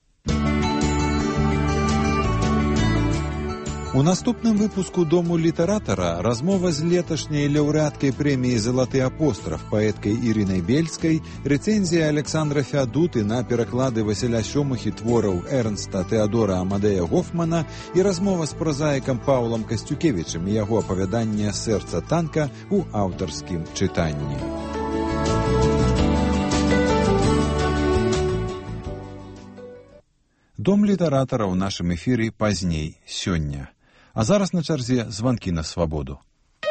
У наступным выпуску «Дому літаратара» размова з леташняй лаўрэаткай прэміі «Залаты апостраф» паэткай Ірынай Бельскай, рэцэнзія Александра Феадуты на пераклады Васіля Сёмухі твораў Эрнста Тэадора Амадея Гофмана і размова з празаікам Паўлам Касцюкевічам і яго апавяданне «Сэрца танка» у аўтарскім чытанні. «Дом літаратара» ў нашым эфіры пазней, сёння. А зараз на чарзе званкі на свабоду.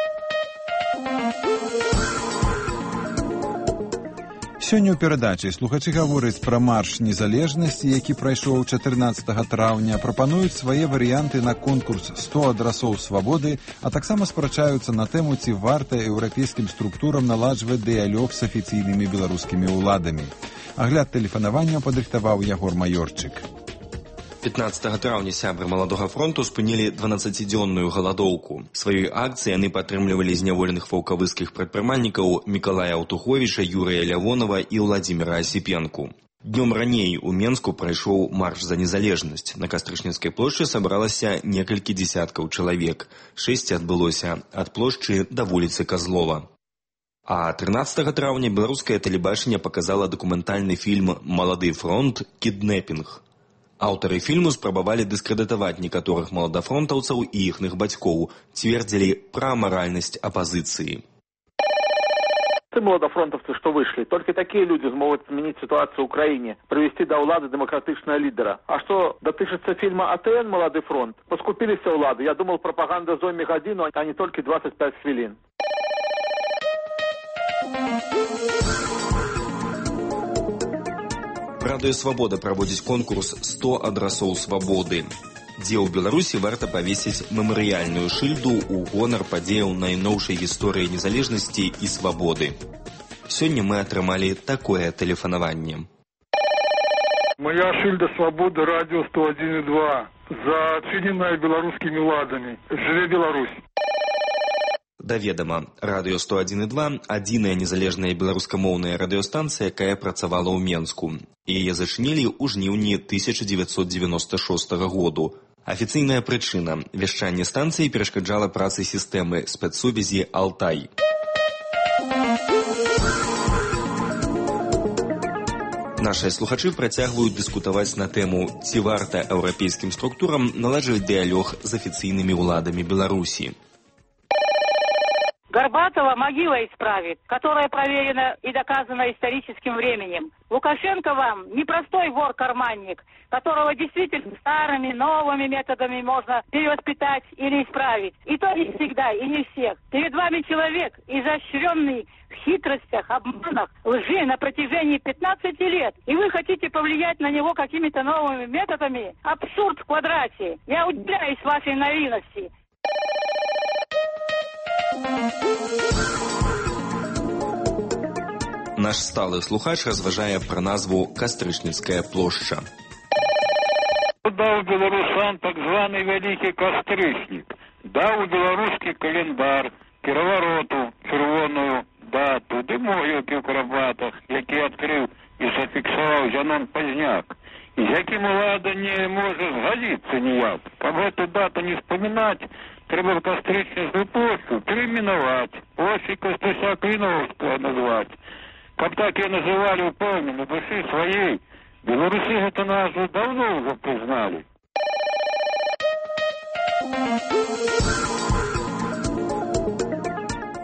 Сёння ў перадачы слухачы гавораць пра марш незалежнасці, які прайшоў чатырнаццатага траўня, прапануюць свае варыянты на конкурс сто адрасоў свабоды, а таксама спрачаюцца на тэму, ці варта еўрапейскім структурам наладжваць дыялог з афіцыйнымі беларускімі ўладамі. Агляд тэлефанавання падрыхтаваў Ягор Маёрчык. пятнаццатага траўня сябры маладога фронту спынілі дванаццацідзённую галадоўку. Сваёй акцыяй яны падтрымлівалі зняволеных ваўкавыскіх прадпрымальнікаў Мікалая Аўтуховіча, Юрыя Лявонова і Владзіміра Асіпенку. Днём раней у Менску прайшоў марш за незалежнасць. На Кастрычніцкай плошчы сабралася некалькі дзесяткаў чалавек. Шэсць адбылося ад плошчы да вуліцы Казлова. А трынаццатага траўня беларускае тэлебачанне паказала дакументальны фільм «Малады фронт. Кіднэпінг». Аўтары фільму спрабавалі дыскрэдытаваць некаторых маладафронтаўцаў і іхных бацькоў, цвердзілі пра амаральнасць апазіцыі. Те молодофронтовцы, что вышли, только такие люди смогут изменить ситуацию в Украине, привести до улады демократичного лидера. А что дотычется фильма «АТН. Молодый фронт», поскупились все улады. Я думал, пропаганда зоме годину, а не только двадцать пять хвилин. Радыё «Свабода» праводзіць конкурс сто адрасоў свабоды, дзе ў Беларусі варта павесіць мемарыяльную шыльду ў гонар падзеяў найноўшай гісторыі незалежнасці і свабоды. Сёння мы атрымалі такое тэлефанаванне. Моя шыльда свабоды, радио сто один и два, зачыненая беларускімі ўладамі. Жыве Беларусь! Да ведама, радыё сто один и два – адзіная незалежная беларускамоўная радыёстанцыя, якая працавала ў Менску. Яе зачынілі ў жніўні тысяча дзевяцьсот дзевяноста шостага году. Афіцыйная прычына – вяшчанне станцыі перашкаджала працы сістэмы спецсувязі «Алтай». Нашыя слухачы працягваюць дыскутаваць на тэму, ці варта еўрапейскім структурам наладжваць дыялог з афіцыйнымі ўладамі Беларусі. Горбатова могила исправит, которая проверена и доказана историческим временем. Лукашенко вам не простой вор-карманник, которого действительно старыми, новыми методами можно перевоспитать или исправить. И то не всегда, и не всех. Перед вами человек, изощренный в хитростях, обманах, лжи на протяжении пятнадцати лет. И вы хотите повлиять на него какими-то новыми методами? Абсурд в квадрате. Я удивляюсь вашей наивности. Наш сталы слухач разважае пра назву Кастрычніцкая плошча. Даў беларусан так званы вялікі кастрычнік, даў беларускі календар, перавароту, чырвоную дату, ды могілкі ў Карабатах, які адкрыў і зафіксаваў Зянон Пазняк, і з якім улада не можа згадзіцца ніяк. Каб гэту дату не вспамінаць, трэба Кастрычніцкую плошчу перайменаваць, плошчай Кастуся Кліновскага назваць. Каб так і называлі ўпэўнена душы сваёй, беларусы гэту назву даўно ўжо прызналі.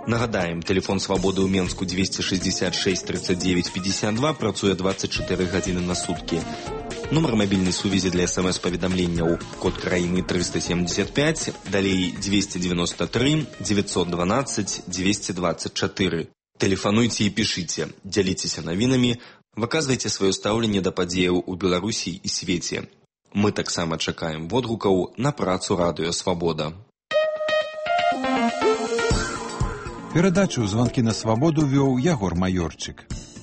Нагадаем, телефон «Свободы» ў Менску двести шестьдесят шесть тридцать девять пятьдесят два працуе двадцать четыре гадзіны на суткі. Нумар мабільнай сувязі для смс-паведамленняў код краіны триста семьдесят пять, далей двести девяносто три девятьсот двенадцать двести двадцать четыре. Тэлефануйце і пішыце, дзяліцеся навінамі, выказвайце сваё стаўленне да падзеяў у Беларусі і свеце. Мы таксама чакаем водгукаў на працу радыё «Свабода». Перадачу «Званкі на свабоду» вёў Ягор Маёрчык.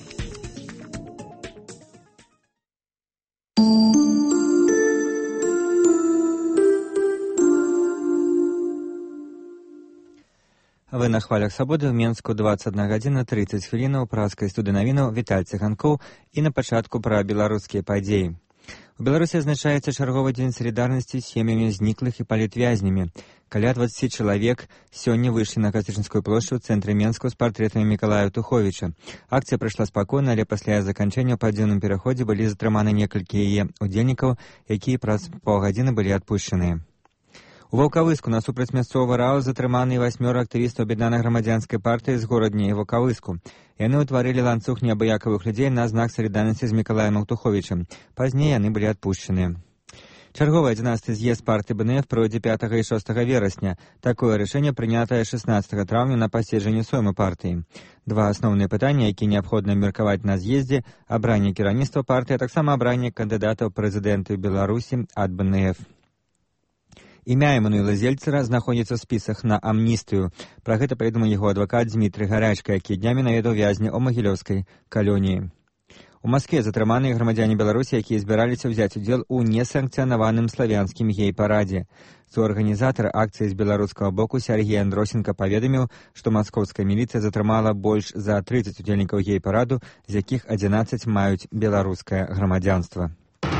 Вы на хвалях свабоды ў Менску двадцать одна гадзіна тридцать хвілінаў праскай студыі навінаў Віталь Цыганкоў і на пачатку пра беларускія падзеі. У Беларусі адзначаецца чарговы дзень салідарнасці з сем'ямі зніклых і палітвязнямі. Каля двадцати чалавек сёння выйшлі на Кастрычніцкую плошчу ў цэнтры Менску з партрэтамі Мікалая Аўтуховіча. Акцыя прайшла спакойна, але пасля заканчэння ў падзённым пераходзе былі затрыманы некалькі яе удзельнікаў, якія праз паўгадзіны былі адпушчаныя. У Ваўкавыску насупраць мясцовага рау затрыманы васьмёра актывістаў аб'яднанай грамадзянскай партыі з горадня і Ваўкавыску. Яны ўтварылі ланцуг неабыякавых людзей на знак салідарнасці з Мікалаем Аўтуховічам. Пазней яны былі адпушчаныя. Чарговы адзінаццаты з'езд партыі бэ эн эф пройдзе пятага і шостага верасня. Такое рашэнне прынятае шэснаццатага траўня на паседжанні соймы партыі. Два асноўныя пытанні, якія неабходна абмеркаваць на з'ездзе: абранне кіраўніцтва партыі, а таксама абранне кандыдатаў прэзідэнта Беларусі ад бэ эн эф. Імя Эммануэла Зельцера знаходзіцца ў спісах на амністыю. Пра гэта паведаміў яго адвакат Дмітрый Гарачка, які днямі наведаў вязня ў магілёўскай калоніі. У Маскве затрыманыя грамадзяне Беларусі, якія збіраліся ўзяць удзел у несанкцыянаваным славянскім гей-парадзе. Суарганізатар акцыі з беларускага боку Сергей Андросенко паведаміў, што маскоўская міліцыя затрымала больш за тридцать удзельнікаў гей-параду, з якіх адзінаццаць маюць беларускае грамадзянства.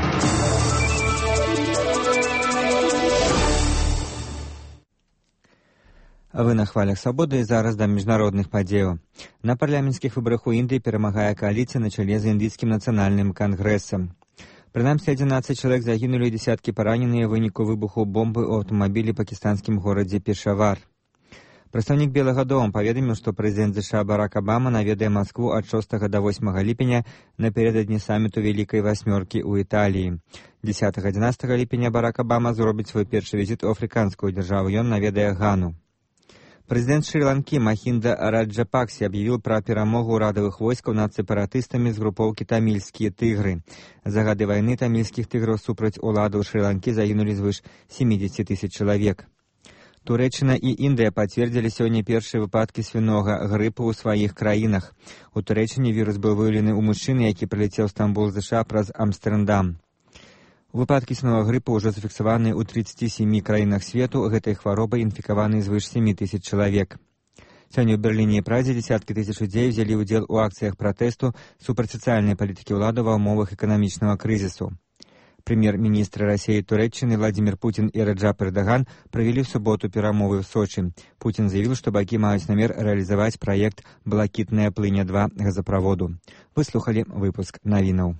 Вы на хвалях свабоды і зараз да міжнародных падзеяў. На парламенцкіх выбарах у Індыі перамагае кааліцыя на чале з індыйскім нацыянальным кангрэсам. Прынамсі адзінаццаць чалавек загінулі, дзесяткі параненыя ў выніку выбуху бомбы ў аўтамабілі пакістанскім горадзе Пешавар. Прадстаўнік Белага дома паведаміў, што прэзідэнт ЗША Барак Абама наведае Маскву ад шостага да восьмага ліпеня напярэдадні саміту Вялікай васьмёркі ў Італіі. дзесятага-адзінаццатага ліпеня Барак Абама зробіць свой першы візіт у афрыканскую дзяржаву. Ён наведае Гану. Прэзідэнт Шры-Ланкі Махінда Раджапаксе аб'явіў пра перамогу ўрадавых войскаў над сепаратыстамі з групоўкі тамільскія тыгры. За гады вайны тамільскіх тыграў супраць уладаў Шры-Ланкі загінулі звыш семьдесят тысяч чалавек. Турэччына і Індыя пацвердзілі сёння першыя выпадкі свінога грыпу ў сваіх краінах. У Турэччыне вірус быў выяўлены ў мужчыны, які прылецеў ў Стамбул з ЗША праз Амстэрдам. Выпадкі свінога грыпу ўжо зафіксаваны ў тридцати семи краінах свету. Гэтай хваробай інфікаваны звыш семи тысяч чалавек. Сёння ў Берліне і Прадзе дзесяткі тысяч людзей узялі ўдзел у акцыях пратэсту супраць сацыяльнай палітыкі ўлады ва ўмовах эканамічнага крызісу. Прэм'ер-міністры Расіі і Турэччыны Владзімір Пуцін і Раджап Эрдаган правялі ў суботу перамовы ў Сочы. Пуцін заявіў, што бакі маюць намер рэалізаваць праект «Блакітная плыня-два» газаправоду. Выслухалі выпуск навінаў.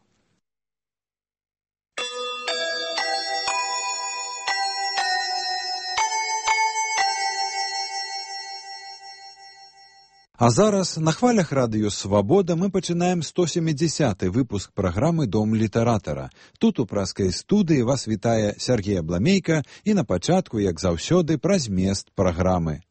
А зараз на хвалях радыё «Свабода» мы пачынаем сто семидесяты выпуск праграмы «Дом літаратара». Тут у праскай студыі вас вітае Сергей Абламейка і на пачатку, як заўсёды, пра змест праграмы.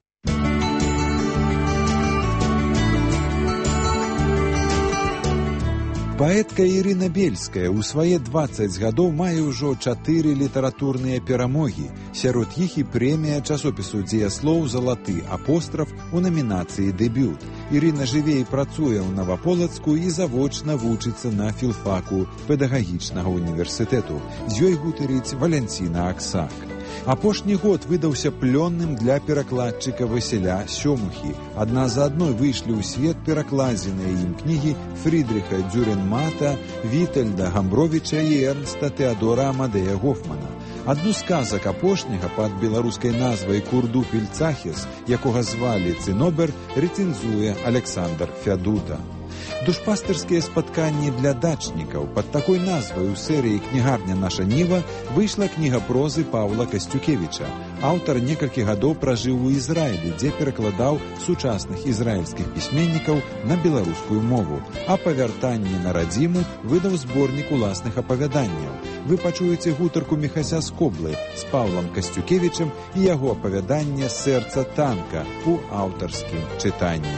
Паэтка Ірына Бельская ў свае дваццаць гадоў мае ўжо чатыры літаратурныя перамогі. Сярод іх і прэмія часопісу «Дзеяслоў» «Залаты апостраф» у намінацыі «Дэбют». Ірына жыве і працуе ў Наваполацку і завочна вучыцца на філфаку педагагічнага універсітэту. З ёй гутарыць Валянціна Аксак. Апошні год выдаўся плённым для перакладчыка Васіля Сёмухі. Адна за адной выйшлі ў свет перакладзеныя ім кнігі Фрідрыха Дюренмата, Вітальда Гамбровіча і Эрнста Тэадора Амадея Гофмана. Адну з казак апошняга пад беларускай назвай «Курдупель Цахес», якога звалі Цынобер, рэцэнзуе Александр Фядута. Душпастырскія спатканні для дачнікаў. Пад такой назвай у серыі «Кнігарня наша Ніва» выйшла кніга прозы Паўла Касцюкевіча. Аўтар некалькі гадоў пражыў у Ізраілі, дзе перакладаў сучасных ізраільскіх пісьменнікаў на беларускую мову. А па вяртанні на радзіму выдаў зборнік уласных апавяданняў. Вы пачуеце гутарку Міхася Скоблы з Паўлам Касцюкевічам і яго апавяданне «Сэрца танка» у аўтарскім чытанні.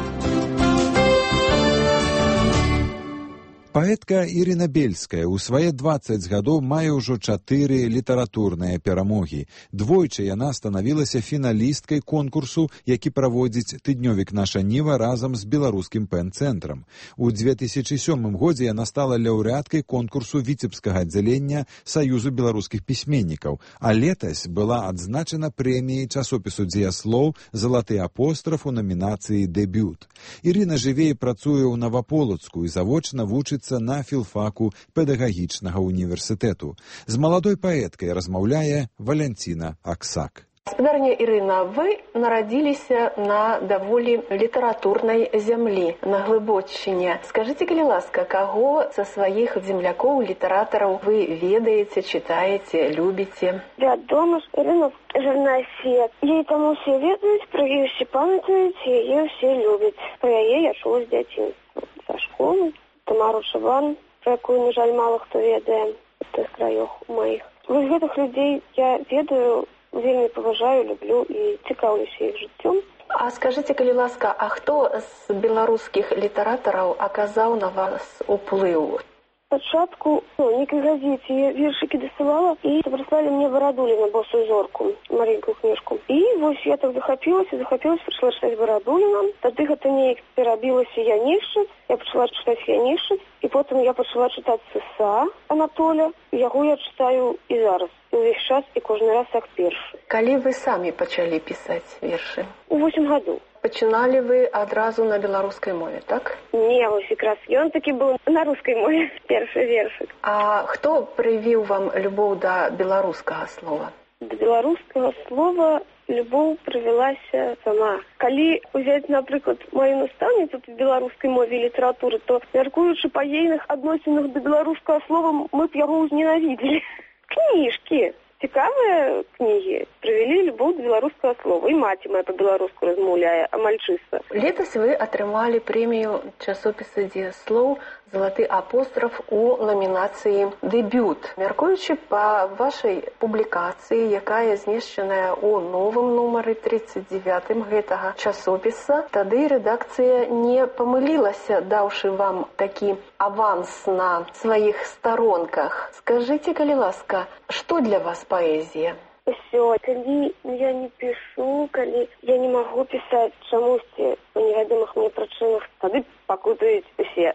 Паэтка Ірына Бельская ў свае дваццаць гадоў мае ўжо чатыры літаратурныя перамогі. Двойчы яна станавілася фіналісткай конкурсу, які праводзіць тыднёвік «Наша Ніва» разам з беларускім пэн-цэнтрам. У дзве тысячы сёмым годзе яна стала лаўрэаткай конкурсу віцебскага аддзялення Саюзу беларускіх пісьменнікаў, а летась была адзначана прэміяй часопісу «Дзеяслоў» «Залаты апостраф» у намінацыі «Дэбют». Ірына жыве і працуе ў Наваполацку і завочна вучыцца на філфаку педагагічнага універсітэту. З маладой паэткай размаўляе Валянціна Аксак. Гаспадарня Ірына, вы нарадзіліся на даволі літаратурнай зямлі, на Глыбоччыне. Скажыце, калі ласка, каго са сваіх землякоў, літаратараў вы ведаеце, чытаеце, любіце? Вядома, Ірына журналіст. Яе там усе ведаюць, пра яе ўсе памятаюць, яе ўсе любяць. Пра яе я чула з дзяцінства. Са школы. Тамару Шабан, про якую, на жаль, мало хто ведае в тых краёх моих. Вось гэтых людзей я ведаю, вельмі паважаю, люблю і цікаўлюся іх жыццём. А скажыце, калі ласка, а хто з беларускіх літаратараў аказаў на вас уплыў? Спачатку ну, некай газеце я вершыкі дасылала і прыслалі мне Барадуліна «Босую зорку», маленькую кніжку. І вось я так захапілася, захапілася, прыйшла чытаць Барадуліна. Тады гэта неяк перабілася Янішчыц, я пачала чытаць Янішчыц, і потым я пачала чытаць Сыса Анатоля. Яго я чытаю і зараз, і ўвесь час, і кожны раз як першы. Калі вы самі пачалі пісаць вершы? У восем гадоў. Пачыналі вы адразу на беларускай мове, так? Не, вось якраз ён такі быў на рускай мове, першы вершык. А хто прывіў вам любоў да беларускага слова? Да беларускага слова любоў прывялася сама. Калі ўзяць, напрыклад, маю настаўніцу па беларускай мове і літаратуры, то, мяркуючы па ейных адносінах да беларускага слова, мы б яго ўзненавідзелі. Кніжкі. Цікавыя кнігі прывялі любоў да беларускага слова. І маці моя па-беларуску размаўляе, амаль чыста. Летась вы атрымалі прэмію часопіса «Дзеяслоў» «Залаты апостраф» у намінацыі «Дэбют». Мяркуючы па вашай публікацыі, якая змешчаная ў новым нумары тридцать девятым гэтага часопіса, тады рэдакцыя не памылілася, даўшы вам такі аванс на сваіх старонках. Скажыце, калі ласка, што для вас паэзія? Усё, калі я не пішу, калі я не магу пісаць чамусьці па невядомых мне прычынах, тады пакутаюць усе.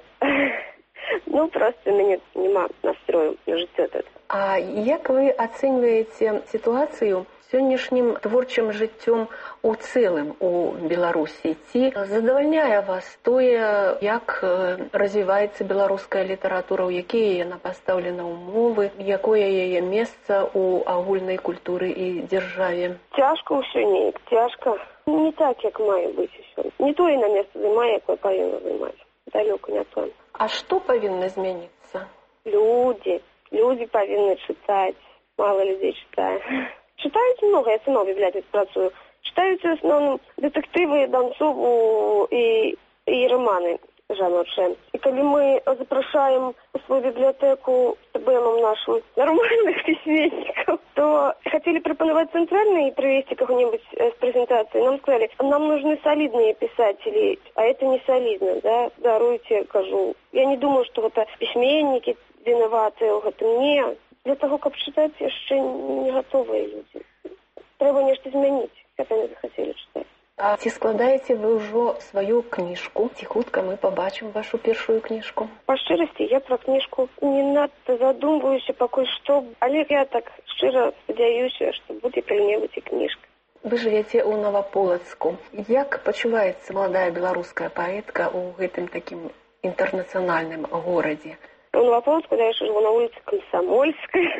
Ну, просто у мяне няма настрою на жыццё тут. А як вы ацэньваеце сітуацыю сённяшнім творчым жыццём у цэлым у Беларусі? Ці задавальняе вас тое, як развіваецца беларуская літаратура, у якія яна пастаўлена ўмовы, якое яе месца ў агульнай культуры і дзяржаве? Цяжка ўсё неяк, цяжка. Не так, як мае быць усё. Не тое на месца займае, якое павінна займаць. Далёка не то. А што павінна змяніцца? Людзі. Людзі павінны чытаць. Мала людзей чытае. Чытаюць много, я сама в бібліятэцы працую. Чытаюць у асноўным дэтэктывы, Данцову і, і романы жаночыя. І калі мы запрашаем у свою бібліятэку з ТБМом нашим нормальных письменников, то хотели пропоновать центральные и провести какую-нибудь с презентацией. Нам сказали, нам нужны солидные писатели, а это не солидно, да, даруйте, кажу. Я не думаю, что это письменники виноваты в этом. Не, для того, каб читать, яшчэ не готовые люди. Трэба нешта змяніць, каб яны захацелі чытаць. А ці складаеце вы ўжо сваю кніжку? Ці хутка мы пабачым вашу першую кніжку? Па шчырасці, я пра кніжку не надта задумваюся пакуль што, але я так шчыра спадзяюся, што будзе калі-небудзь і кніжка. Вы жывяце ў Наваполацку. Як пачуваецца маладая беларуская паэтка ў гэтым такім інтэрнацыянальным горадзе? У Наваполацку, да, я жыву на вуліцы Камсамольскай.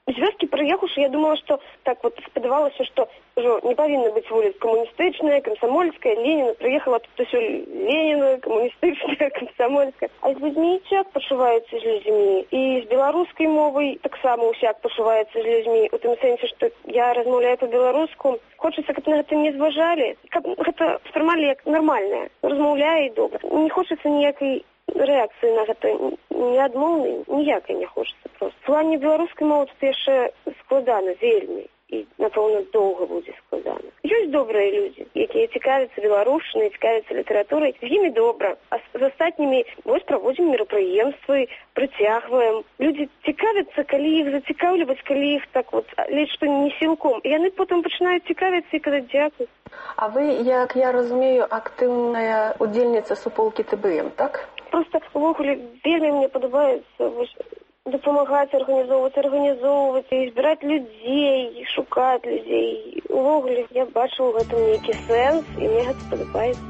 з вёскі прыехаўшы, я думала, што так вот спадавалася, што ўжо не павінна быць вуліц камуністычная, камсамольская, Леніна. Прыехала тут усё Леніна, камуністычная, камсамольская. А з людзьмі як пачуваюцца з людзьмі? І з беларускай мовай таксама усяк пачуваецца з людзьмі. У тым сэнсе, што я размаўляю па-беларуску. Хочацца, каб на гэта не зважалі, каб гэта спрымалі як нармальнае. Размаўляе і добра. Не хочацца ніякай рэакцыі на гэта, ні адмоўнай, ніякай не хочацца проста. В плане беларускай мовы тут яшчэ складана вельмі. І, напэўна, доўга будзе складана. Ёсць добрыя людзі, якія цікавяцца беларушчынай, цікавяцца літаратурай. З імі добра. А з астатнімі вось праводзім мерапрыемствы, прыцягваем. Людзі цікавяцца, калі іх зацікаўліваць, калі іх так вот ледзь што не сілком. І яны потым пачынаюць цікавіцца і казаць дзякуй. А вы, як я разумею, актыўная удзельніца суполкі Тэ Бэ Эм, так? Просто увогуле вельмі мне падабаецца вось дапамагаць, арганізоўваць, арганізоўваць, і збіраць людзей, і шукаць людзей. Увогуле, я бачу ў гэтым нейкі сэнс, і мне гэта падабаецца.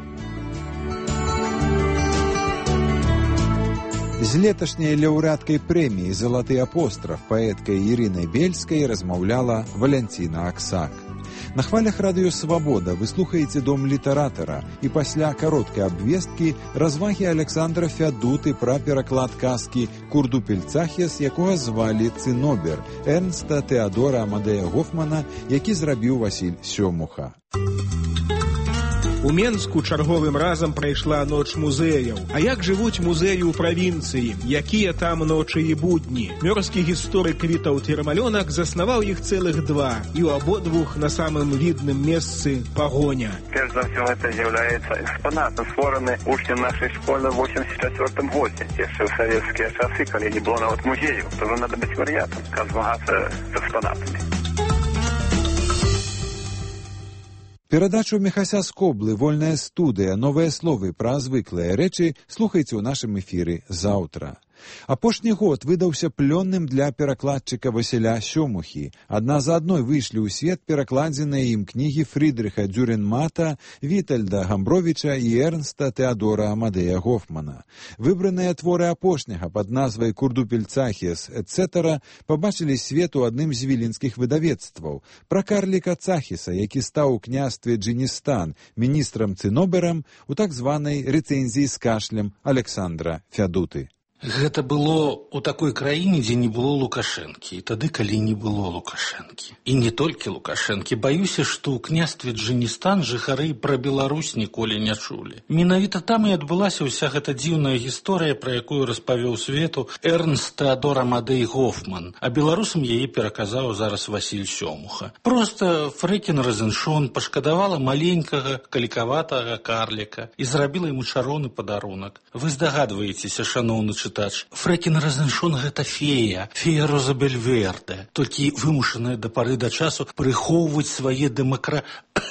З леташняй лаўрэаткай прэміі «Залаты апостраф» паэткай Ірынай Бельскай размаўляла Валянціна Аксак. На хвалях радыё «Свабода» вы слухаеце «Дом літаратара» і пасля кароткай абвесткі развагі Александра Фядуты пра пераклад казкі «Курдупель-Цахес», якога звалі Цынобер, Эрнста Тэадора Амадея Гофмана, які зрабіў Васіль Сёмуха. У Менску чарговым разам прайшла ноч музеяў. А як жывуць музеі ў правінцыі? Якія там ночы і будні? Мёрзкі гісторык Вітаўт Ермалёнак заснаваў іх цэлых два. І ў абодвух на самым відным месцы пагоня. Перш за ўсё гэта з'яўляецца экспанатам, створаны вучнем нашай школы ў восемьдесят четвёртым годзе. Яшчэ ў савецкія часы, калі не было нават музею. То надо быць варыятам, каб змагацца з экспанатамі. Перадачу Міхася Скоблы «Вольная студыя. Новыя словы пра звыклыя рэчы» слухайце ў нашым эфіры заўтра. Апошні год выдаўся плённым для перакладчыка Васіля Сёмухі. Адна за адной выйшлі ў свет перакладзеныя ім кнігі Фрыдрыха Дюренмата, Вітальда Гамбровіча і Эрнста Тэадора Амадея Гофмана. Выбраныя творы апошняга пад назвай «Курдупель-Цахес, et cetera» пабачылі свет у адным з віленскіх выдавецтваў. Пра карліка Цахеса, які стаў у княстве Джиністан міністрам Цыноберам у так званай рэцэнзіі з кашлем Александра Фядуты. Гэта было ў такой краіне, дзе не было Лукашэнкі, і тады, калі не было Лукашэнкі. І не толькі Лукашэнкі. Баюся, што ў княстве Джиністан жыхары пра Беларусь ніколі не чулі. Менавіта там і адбылася ўся гэта дзіўная гісторыя, пра якую распавёў свету Эрнст Тэадор Амадей Гофман, а беларусам яе пераказаў зараз Васіль Сёмуха. Проста Фрэкін Розеншон пашкадавала маленькага, калікаватага карліка і зрабіла яму чароўны падарунак. Вы здагадваецеся, шаноўны чытач, Фрэкін Розеншон – гэта фея, фея Роза Бельверде, толькі вымушаная да пары да часу прыхоўваць свае дэмакра...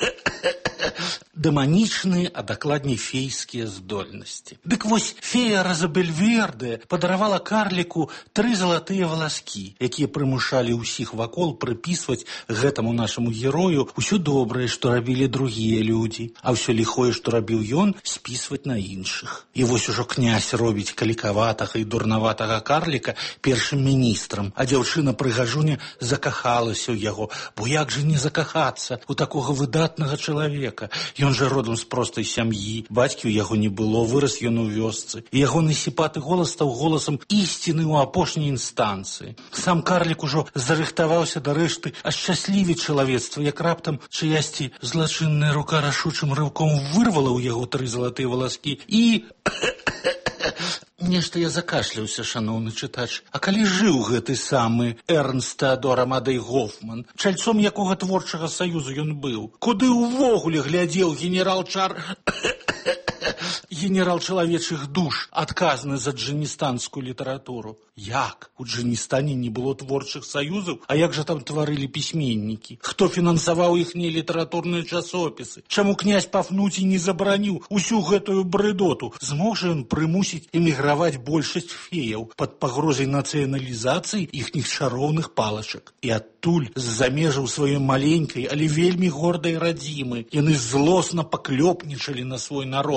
дэманічныя, а дакладней фейскія здольнасці. Дык вось фея Роза Бельверде падаравала карліку тры залатыя валаскі, якія прымушалі ўсіх вакол прыпісваць гэтаму нашаму герою ўсё добрае, што рабілі другія людзі, а ўсё ліхое, што рабіў ён, спісваць на іншых. І вось ужо князь робіць калікаватага і дурнаватага карліка першым міністрам, а дзяўчына прыгажуня закахалася ў яго, бо як жа не закахацца ў такога выдатнага чалавека? Ён жа родам з простай сям'і, бацькі ў яго не было, вырас ён у вёсцы, і ягоны сіпаты голас стаў голасам ісціны ў апошняй інстанцыі. Сам карлік ужо зарыхтаваўся да рэшты ашчаслівіць чалавецтва, як раптам чыясьці злачынная рука рашучым рыўком вырвала ў яго тры залатыя валаскі і... Нешта я закашляўся, шаноўны чытач. А калі жыў гэты самы Эрнст Тэадор Амадей Гофман, чальцом якога творчага саюзу ён быў? Куды ўвогуле глядзеў генерал Чар... генерал чалавечых душ, адказны за джиністанскую літаратуру? Як? У Джиністане не было творчых саюзаў? А як жа там тварылі пісьменнікі? Хто фінансаваў іхнія літаратурныя часопісы? Чаму князь Пафнуцій не забараніў усю гэтую брыдоту? Змог жа ён прымусіць эміграваць большасць феяў пад пагрозай нацыяналізацыі іхніх чароўных палачак. І адтуль, з-за межаў сваёй маленькай, але вельмі гордай радзімы, яны злосна паклёпнічалі на свой народ, наносілі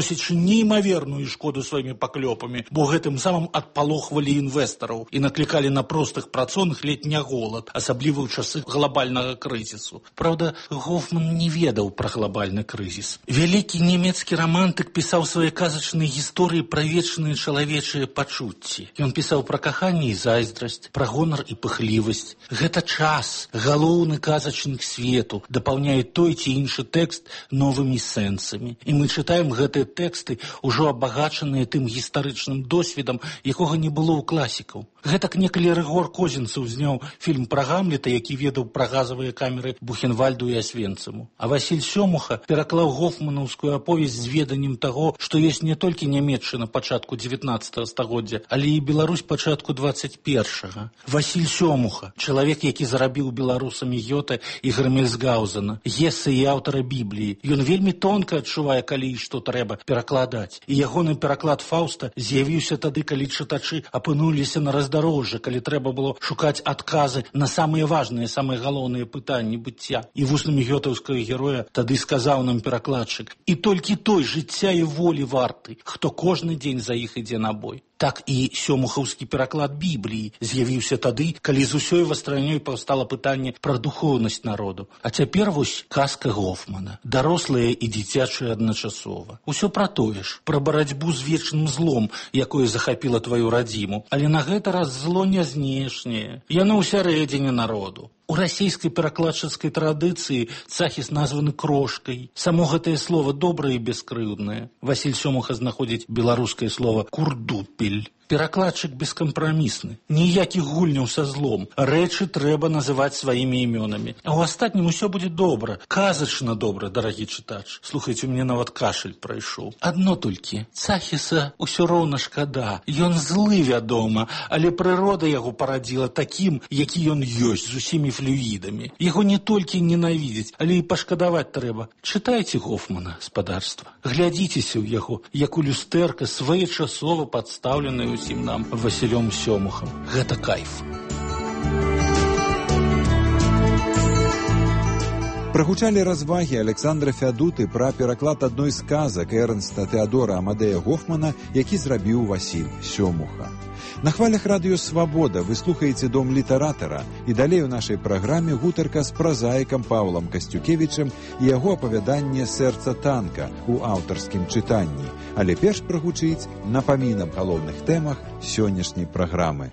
наносячы неймаверную шкоду сваімі паклёпамі, бо гэтым самым адпалохвалі інвестараў і наклікалі на простых працоўных ледь не голад, асабліва ў часы глобальнага крызісу. Праўда, Гофман не ведаў пра глобальны крызіс. Вялікі нямецкі рамантык пісаў свае казачныя гісторыі пра вечныя чалавечыя пачуцці. Ён пісаў пра каханне і зайздрасць, пра гонар і пыхлівасць. Гэта час, галоўны казачнік свету, дапаўняе той ці іншы тэкст новымі сэнсамі. І мы чытаем гэтыя тэксты, ужо абагачаныя тым гістарычным досведам, якога не было ў класікаў. Гэтак некалі Рыгор Козінцаў зняў фільм пра Гамлета, які ведаў пра газавыя камеры Бухенвальду і Асвенцыму. А Васіль Сёмуха пераклаў гофманаўскую аповесць з веданнем таго, што ёсць не толькі Нямецчына пачатку дзевятнаццатага стагоддзя, але і Беларусь пачатку дваццаць першага. Васіль Сёмуха, чалавек, які зарабіў беларусамі Гёте і Грэмельсгаузена, Гесса і аўтара Бібліі. Ён вельмі тонка адчувае, калі і што трэба перакладаць. І ягоны пераклад Фаўста з'явіўся тады, калі чытачы апынуліся на раздарожжа, калі трэба было шукаць адказы на самыя важныя, самыя галоўныя пытанні быцця. І вуснамі гётаўскага героя тады сказаў нам перакладчык: «І толькі той жыцця і волі варты, хто кожны дзень за іх ідзе на бой». Так і сёмухаўскі пераклад Бібліі з'явіўся тады, калі з усёй вастранёй паўстала пытанне пра духоўнасць народу. А цяпер вось казка Гофмана, дарослая і дзіцячая адначасова. Усё пра тое ж, пра барацьбу з вечным злом, якое захапіла тваю радзіму. Але на гэты раз зло не знешняе, яно ўсярэдзіне народу. У расійскай перакладчыцкай традыцыі Цахіс названы крошкай. Само гэтае слово добрае і бескрыўднае. Васіль Сёмуха знаходзіць беларускае слово курдупель. Перакладчык бескампрамісны. Ніякіх гульняў са злом. Рэчы трэба называць сваімі імёнамі. А ў астатнім усё будзе добра. Казачна добра, дарагі чытач. Слухайце, у мяне нават кашель прайшоў. Адно толькі. Цахіса ўсё роўна шкада. Ён злы, вядома, але прырода яго парадзіла такім, які ён ёсць, з усімі флюідамі. Яго не толькі ненавідзець, але і пашкадаваць трэба. Чытайце Гофмана, спадарства. Глядзіцеся ў яго, як у люстэрка своечасова падстаўленая усім нам Васілём Сёмухам. Гэта кайф. Прагучалі развагі Александра Фядуты пра пераклад адной з казак Эрнста Тэадора Амадея Гофмана, які зрабіў Васіль Сёмуха. На хвалях радыё «Свабода» вы слухаеце «Дом літаратара», і далей у нашай праграме гутарка з празаікам Паўлам Касцюкевічам і яго апавяданне «Сэрца танка» у аўтарскім чытанні. Але перш прагучыць напамін аб галоўных тэмах сённяшняй праграмы.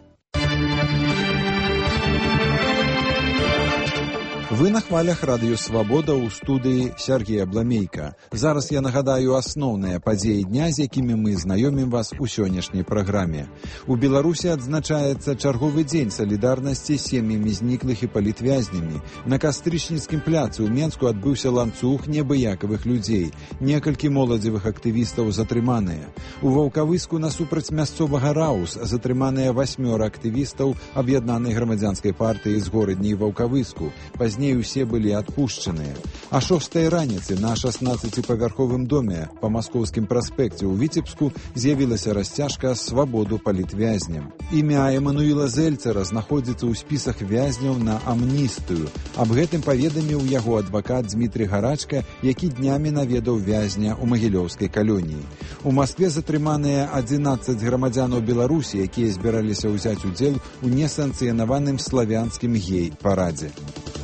Вы на хвалях радыё «Свабода» ў студыі Сергея Бламейка. Зараз я нагадаю асноўныя падзеі дня, з якімі мы знаёмім вас у сённяшняй праграме. У Беларусі адзначаецца чарговы дзень салідарнасці з сем'ямі зніклых і палітвязнямі. На Кастрычніцкім пляцы ў Менску адбыўся ланцуг неабыякавых людзей. Некалькі моладзевых актывістаў затрыманыя. У Ваўкавыску насупраць мясцовага Раус затрыманыя васьмёра актывістаў аб'яднанай грамадзянскай партыі з горадні Ваўкавыску. Пазней усе былі адпушчаныя. А шостай раніцы на шаснаццаціпавярховым доме па Маскоўскім праспекце ў Віцебску з'явілася расцяжка «Свабоду палітвязням». Імя Эмануіла Зельцера знаходзіцца ў спісах вязняў на амністыю. Аб гэтым паведаміў яго адвакат Дмітрий Гарачка, які днямі наведаў вязня ў магілёўскай калоніі. У Маскве затрыманыя адзінаццаць грамадзянаў Беларусі, якія збіраліся ўзяць удзел у несанкцыянаваным славянскім гей-парадзе.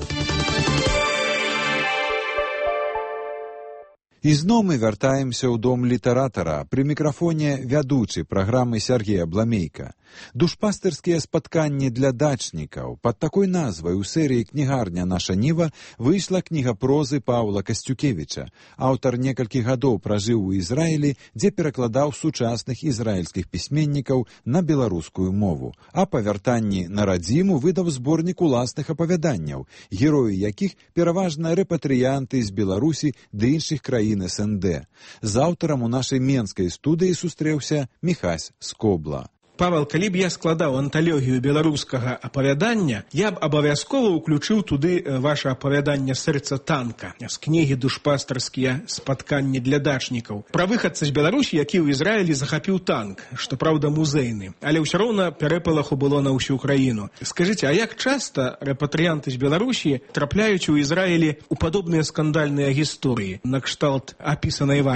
І зноў мы вяртаемся ў дом літаратара. Пры мікрафоне вядучы праграмы Сергея Бламейка. Душпастырскія спатканні для дачнікаў. Пад такой назвай у серыі «Кнігарня наша Ніва» выйшла кніга прозы Паўла Касцюкевіча. Аўтар некалькі гадоў пражыў у Ізраілі, дзе перакладаў сучасных ізраільскіх пісьменнікаў на беларускую мову. А па вяртанні на радзіму выдаў зборнік уласных апавяданняў, героі якіх пераважна рэпатрыянты з Беларусі ды іншых краін эс эн дэ. З аўтарам у нашай менскай студыі сустрэўся Міхась Скобла. Павел, калі б я складаў анталогію беларускага апавядання, я б абавязкова ўключыў туды ваше апавяданне «Сэрца танка» з кнігі «Душпастарскія спатканні для дачнікаў». Пра выхадца з Беларусі, які ў Ізраілі захапіў танк, што, праўда, музейны. Але ўсё роўна пярэпалаху было на ўсю краіну. Скажыце, а як часта рэпатрыянты з Беларусі трапляюць у Ізраілі ў падобныя скандальныя гісторыі, накшталт апісанай вамі?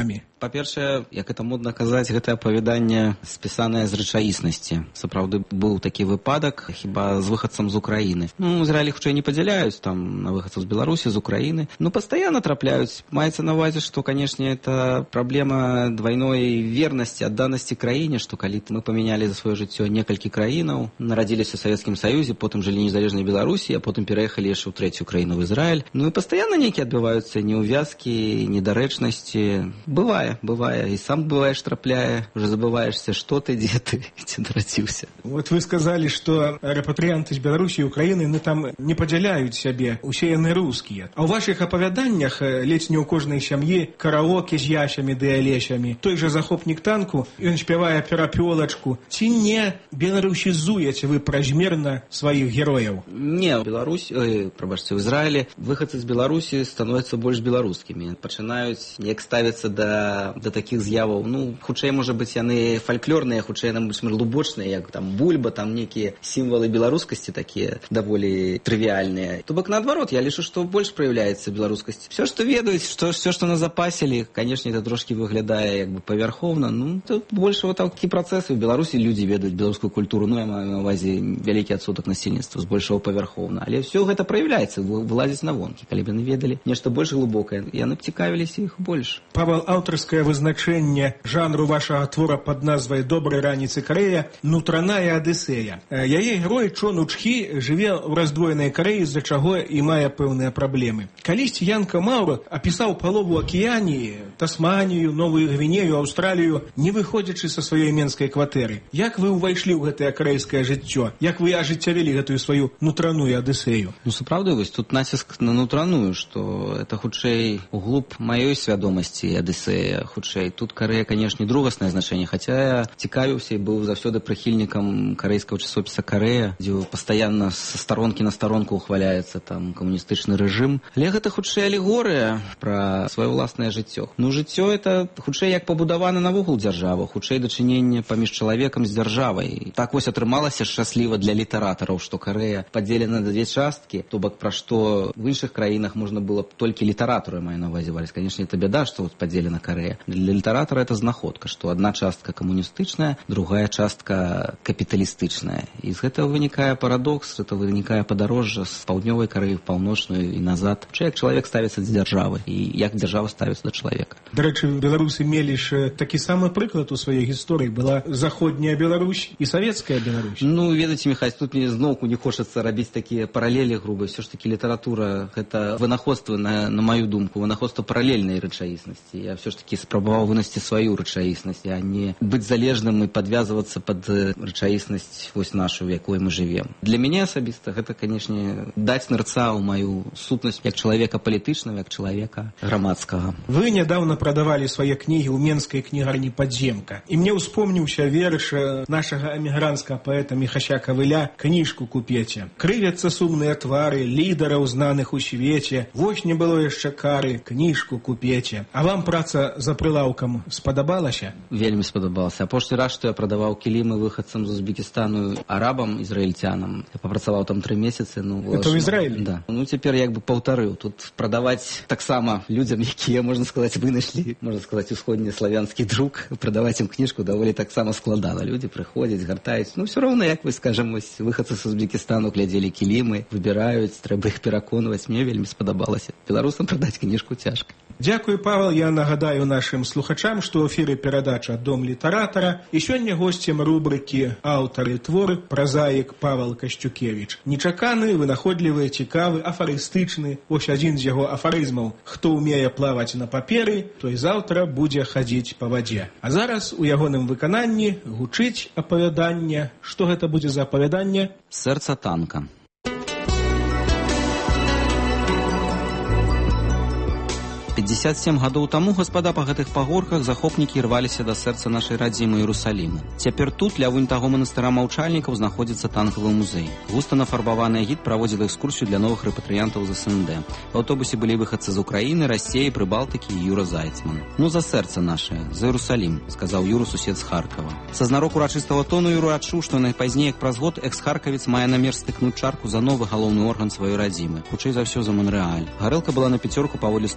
Па-першае, як это модна казаць, гэта апавяданне спісанае з рэчаіснасці. Сапраўды быў такі выпадак, хіба з выхадцам з Украіны. Ну, Ізраіль хутчэй не падзяляюць там на выхадцаў з Беларусі, з Украіны. Ну, пастаянна трапляюць. Маецца на увазе, што, канешне, это праблема двайной вернасці, адданасці краіне, што калі мы памянялі за сваё жыццё некалькі краінаў, нарадзіліся ў Савецкім Саюзе, потым жылі незалежнай Беларусі, а потым пераехалі яшчэ ў трэцюю краіну, в Ізраіль. Ну, і пастаянна нейкія адбываюцца неўвязкі, недарэчнасці. Бывае, бывае. І сам бываеш, трапляе, уже забываешься, што ты, дзе ты, дзе нарадзіўся. Вот вы сказалі, што рэпатрыянты з Беларусі і Украіны, ну, там не падзяляюць сябе, усе яны рускія. А ў вашых апавяданнях ледзь не ў кожнай сям'і караоке з ясямі ды алесямі. Той жа захопнік танку, ён спявае перапёлачку. Ці не беларусізуеце вы празмерна сваіх герояў? Не, Беларусь, ой, прабачце, ў Ізраілі выхадцы з Беларусі становяцца больш беларускімі. Пачынаюць неяк ставіцца да, да такіх з'яваў. Ну, хутчэй, можа быць, яны фальклорныя, хутчэй, яны больш глубочныя, як там бульба, там некія сімвалы беларускасці такія даволі трывіальныя. То бок, наадварот, я лічу, што больш праяўляецца беларускасць. Все, што ведаюць, што, все, што назапасілі, канешне, это трошкі выглядае як бы павярхоўна. Ну, тут больше вот такі працэсы. У Беларусі людзі ведаюць беларускую культуру, ну, я маю на увазе вялікі адсотак насельніцтва, з большого павярхоўна. Але все гэта праяўляецца, вылазіць на вонкі. Калі б яны ведалі нешта больш глыбокае, яны б цікавіліся іх больш. Павел, аўтарскае вызначэнне жанру вашага твора пад назвай «Добрай раніцы Карэя» «Нутраная Адысея». Яе герой Чон Учхі жыве ў раздвоенай Карэі, з-за чаго і мае пэўныя праблемы. Калісьці Янка Маўра апісаў палову Акіяніі, Тасманію, Новую Гвінею, Аўстралію, не выходзячы са сваёй менскай кватэры. Як вы ўвайшлі ў гэтае карэйскае жыццё? Як вы ажыццявілі гэтую сваю нутраную Адысею? Ну, сапраўды, вось тут націск на нутраную, што это хутчэй углуб маёй свядомасці Адысея, хутчэй. Тут Карэя, канешне, другаснае значэнне, хаця я цікавіўся і быў заўсёды прыхільнікам карэйскага часопіса «Карэя», дзе пастаянна са старонкі на старонку ухваляецца там камуністычны рэжым. Але гэта хутчэй алегорыя пра сваё ўласнае жыццё. Ну, жыццё это хутчэй як пабудавана навогул дзяржава, хутчэй дачыненне паміж чалавекам з дзяржавай. Так вось атрымалася шчасліва для літаратараў, што Карэя падзелена на дзве часткі, то бок пра што в іншых краінах можна было б толькі літаратуры, маю на увазе варыць. Канешне, это бяда, што вот падзелена Карэя. Для літаратара это знаходка, што адна частка камуністычная, другая частка капіталістычная. І з гэтага вынікае парадокс, гэта вынікае падарожжа з паўднёвай Карэі в паўночную і назад. Чы як чалавек ставіцца да дзяржавы і як дзяржава ставіцца да чалавека. Дарэчы, беларусы мелі ж такі самы прыклад у сваёй гісторыі. Была заходняя Беларусь і савецкая Беларусь. Ну, ведаеце, Міхась, тут мне зноўку не хочацца рабіць такія паралелі грубыя. Все ж таки літаратура — гэта вынаходства, на, на маю думку, вынаходства паралельнай рэчаіснасці. Я все ж таки спрабаваў вынасці сваю рэчаіснасць, а не быць залежным і падвязвацца пад рэчаіснасць вось нашу, в якой мы жывем. Для мяне асабіста гэта, канешне, даць нырца ў маю сутнасць як чалавека палітычнага, як чалавека грамадскага. Вы нядаўна прадавалі свае кнігі ў менскай кнігарні «Падземка». І мне ўспомніўся верш нашага эмігранцкага паэта Міхася Кавыля «Кніжку купеце». Крывяцца сумныя твары лідараў, знаных у свеце. Вось не было яшчэ кары, кніжку купеце. А вам праца за прылаўкам спадабалася? Вельмі спадабалася. Апошні раз, што я прадаваў кілімы выхадцам з Узбекістану арабам, ізраільцянам. Я папрацаваў там тры месяцы. Ну, это ў Ізраілі? Да. Ну, цяпер як бы паўтарыў. Тут прадаваць таксама людзям, якія, можна сказаць, вынайшлі, можна сказаць, усходні славянскі друк, прадаваць ім кніжку даволі таксама складана. Людзі прыходзяць, гартаюць. Ну, все роўна, як вы, скажам, вось выхадцы з Узбекістану глядзелі кілімы, выбіраюць, трэба іх пераконваць. Мне вельмі спадабалася. Беларусам прадаць кніжку цяжка. Дзякуй, Павел. Я нагадаю нашым слухачам, што ў эфіры перадача «Дом літаратара», і сёння госцем рубрыкі «Аўтары творы» празаік Павел Касцюкевіч. Нечаканы, вынаходлівы, цікавы, афарыстычны. Вось адзін з яго афарызмаў: хто ўмее плаваць на паперы, той заўтра будзе хадзіць па вадзе. А зараз у ягоным выкананні гучыць апавяданне. Што гэта будзе за апавяданне? Сэрца танка. пятьдесят семь гадоў таму, гаспада, па гэтых пагорках захопнікі рваліся да сэрца нашай радзімы Іерусаліму. Цяпер тут, ля вунь таго манастыра маўчальнікаў, знаходзіцца танкавы музей. Густа нафарбаваны гід праводзіў экскурсію для новых рэпатрыянтаў з эс эн дэ. В аўтобусе былі выхадцы з Украіны, Расеі, Прыбалтыкі і Юра Зайцман. «Ну, за сэрца нашае, за Іерусалім», — сказаў Юру, сусед з Харкава. Са знарок урачыстага тону Юра адчуў, што найпазней, як праз год, экс-харкавец мае намер стыкнуць чарку за новы галоўны орган сваёй радзімы, хутчэй за ўсё за Монрэаль. Гарэлка была на пяцёрку паводле стабальнасці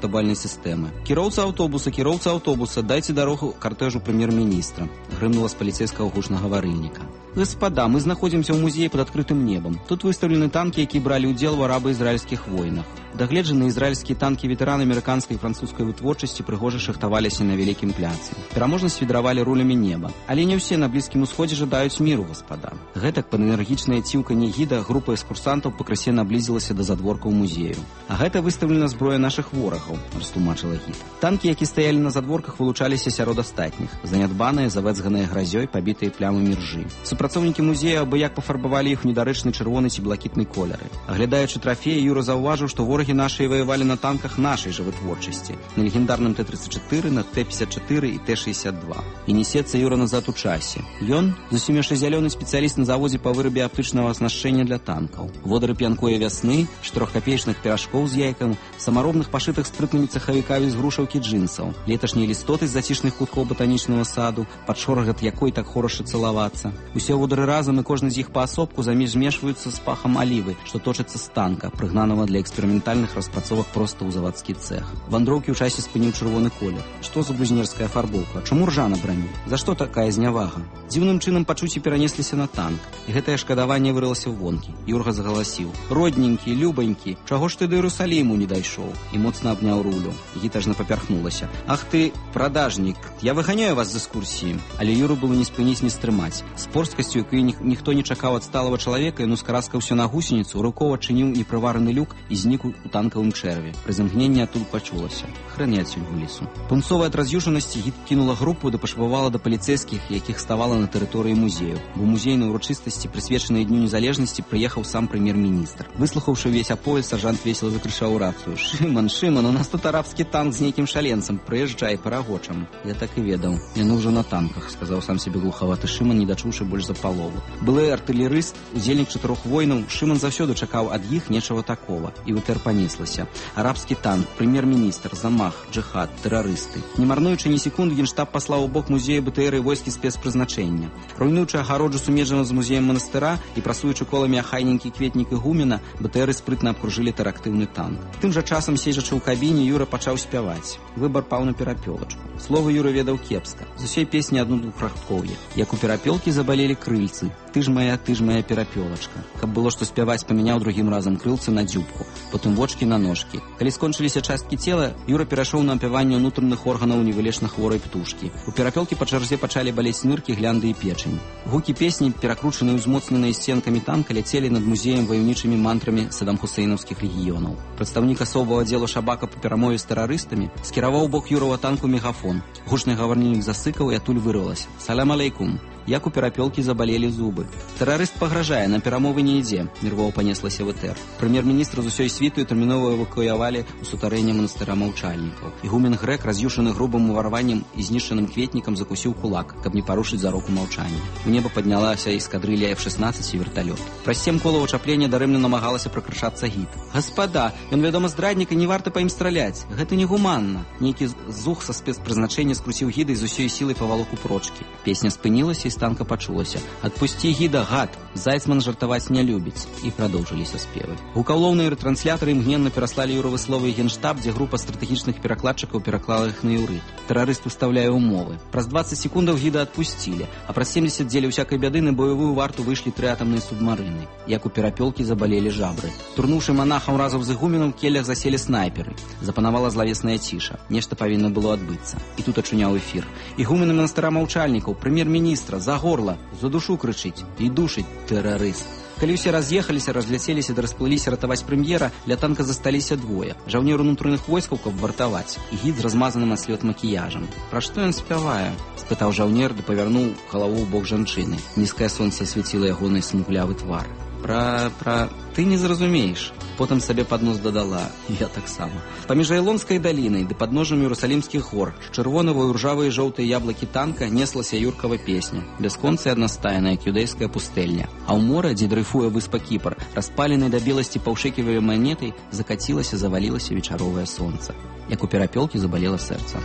сістэмы. Кіроўца аўтобуса, кіроўца аўтобуса, дайце дарогу картэжу прэм'ер-міністра, грымнула з паліцейскага гучнагаварыльніка. Господа, мы знаходзімся ў музеі пад адкрытым небам. Тут выставлены танкі, якія бралі ўдзел у араба-ізраільскіх войнах. Дагледжаныя ізраільскія танкі-ветэраны амерыканскай і французскай вытворчасці прыгожа шахтаваліся на вялікім пляцы. Пераможна свідравалі рулямі неба. Але не ўсе на Блізкім усходзе жадаюць міру, господа. Гэтак пад энергічнае ціўканне гіда група экскурсантаў пакрысе наблізілася да задворкаў музею. А гэта выстаўлена зброя нашых ворагаў, растлумачыла гід. Танкі, які стаялі на задворках, вылучаліся сярод астатніх. Занядбаныя, завэцганыя гразёй, пабітыя плямамі ржы. Супрацоўнікі музея абы-як пафарбавалі іх у недарэчны чырвоны ці блакітны колеры. Аглядаючы трафеі, Юра заўважыў, што ворагі нашыя ваявалі на танках нашай жа вытворчасці, на легендарным Т тридцать чатыры, на Т пятьдесят четыре і Т шестьдесят два. І несецца Юра назад у часе. Ён зусім яшчэ зялёны спецыяліст на заводзе па вырабе аптычнага аснашчэння для танкаў. Водары п'янкое вясны, чатырохкапеечных піражкоў з яйкам, самаробных пашытых спрытнымі цехавікамі з грушаўкі джинсаў, леташнія лістоты з зацішных куткоў ботанічнага саду, пад шоргат якой так хораша цалавацца. Усе водары разам і кожны з іх паасобку замежмешваюцца з пахам алівы, што точыцца з танка, прыгнанага для эксперыментальных распрацовак проста ў завадскі цэх. Вандроўкі ў часе спыніў чырвоны колер. Што за блюзнерская фарбоўка? Чаму ржа на брані? За што такая знявага? Дзіўным чынам пачуцці перанесліся на танк, і гэтае шкадаванне вырылася ў вонкі. Юрга загаласіў: родненькі, любанькі, чаго ж ты да Іерусаліму не дайшоў? І моцна абняў рулю. Гітажна папярхнулася. Ах ты, прадажнік, я выганяю вас з экскурсіі. Але Юру было не спыніць, не стрымаць. З порсткасцю, якой ніх, ніхто не чакаў ад сталага чалавека, ён ускараскаўся на гусеніцу, рукова адчыніў непрывараны люк і знік у танкавым чэрве. Пры замкненні адтуль пачулася: хрэн я адсюль вылезу. Пунцовая ад раз'юшанасці гід кінула групу ды пашабавала да паліцэйскіх, якіх ставала на тэрыторыі музею. Бо музейнай урачыстасці, прысвечанай Дню незалежнасці, прыехаў сам прэм'ер-міністр. Выслухаўшы весь аповед, сержант весела закрычаў у рацыю: Шыман, Шыман, у нас тут арабскі танк з нейкім шаленцам, прыязджай парагочам. Я так і ведаў. Яны ўжо на танках, сказаў сам себе глухаваты Шыман, не дачуўшы больш за палову. Былы артылерыст, удзельнік чатырох войнаў, Шыман заўсёды чакаў ад іх нечага такого. І вытэр панеслася. Арабскі танк, прэм'ер-міністр, замах, джихад, тэрарысты. Не марнуючы ні секунды, генштаб паслаў у бок музея БТР і войскі спецпрызначэння. Руйнуючы агароджу сумежжана з музеем манастыра і прасуючы коламі ахайненькі кветнік ігумена, БТРы спрытна абкружылі тэрактыўны танк. Тым жа часам, седзячы ў кабіне, Юра пачаў спяваць. Выбар паў на перапёлачку. Словы Юра ведаў кепска. З усей песні адну-двухрадкоўе. Як у перапёлкі забалелі крыльцы. Ты ж моя, ты ж моя перапёлачка. Каб было што спяваць, памяняў другім разам крылцы на дзюбку, потым вочкі на ножкі. Калі скончыліся часткі цела, Юра перайшоў на апяванне ўнутраных органаў невылечна хворай птушкі. У перапёлкі па чарзе пачалі балець ныркі, глянды і печань. Гукі песні, перакручаныя ўзмоцненыя сценкамі танка, ляцелі над музеем ваюнічымі мантрамі садам-хусейнаўскіх легіёнаў. Прадстаўнік асобага аддзелу Шабака па перамове з тэрарыстамі скіраваў бок Юрова танку мегафон. Гучны гаварнільнік засыкаў, і адтуль вырвалася: салям алейкум. Як у перапёлкі забалелі зубы. Тэрарыст пагражае, на перамовы не ідзе, нервова панеслася ВТР. Прэм'ер-міністр з усёй світу тэрмінова эвакуявалі ў сутарэнне манастыра маўчальнікаў. Ігумен грэк, раз'юшаны грубым уварваннем і знішчаным кветнікам, закусіў кулак, каб не парушыць зароку маўчання. У неба паднялася эскадрылля эф шестнадцать і верталёт. Праз сем колаў ачаплення дарэмна намагалася пракрычацца гід. Гаспада, ён, вядома, здраднік, і не варта па ім страляць. Гэта негуманна. Нейкі зух са спецпрызначэння скруціў гіда і з усёй сілай павалок у прочкі. Песня спынілася, і з танка пачулася: адпусці гіда, гад, Зайцман жартаваць не любіць. І прадоўжыліся спевы. Гукаўлоўныя рэтрансляторы імгненна пераслалі Юровы словы генштаб, дзе група стратэгічных перакладчыкаў пераклала іх на іўрыт. Тэрарыст устаўляе ўмовы. Праз двадцать секундаў гіда адпусцілі, а праз семьдесят дзеля ўсякай бяды на баявую варту выйшлі тры атамныя субмарыны. Як у перапёлкі забалелі жабры. Турнуўшы манахам разам з ігуменам, в келлях заселі снайперы. Запанавала злавесная ціша. Нешта павінна было адбыцца. І тут ачуняў эфір. Ігумены манастыра маўчальнікаў, прэм'ер-міністра, за горла, за душу крычыць і душыць тэрарыст. Калі ўсе раз'ехаліся, разляцеліся да расплыліся ратаваць прэм'ера, ля танка засталіся двое. Жаўнер унутраных войскаў, каб вартаваць, і гід з размазаным на слёт макіяжам. Пра што ён спявае? Спытаў жаўнер, ды павярнуў галаву ў бок жанчыны. Нізкае сонца асвяціла ягоны смуглявы твар. Пра... пра... ты не зразумееш. Потым сабе пад нос дадала: я таксама. Паміж Айлонскай далінай ды падножжам Іерусалімскіх гор з чырвонавай, ржавай і жоўтай яблыкі танка неслася юркава песня, бясконца і аднастайная, як юдэйская пустэльня. А ў мора, дзе дрейфуе выспа Кіпр, распаленай да беласці паўшэківай манетай, закацілася, завалілася вечаровае сонца. Як у перапёлкі забалела сэрца.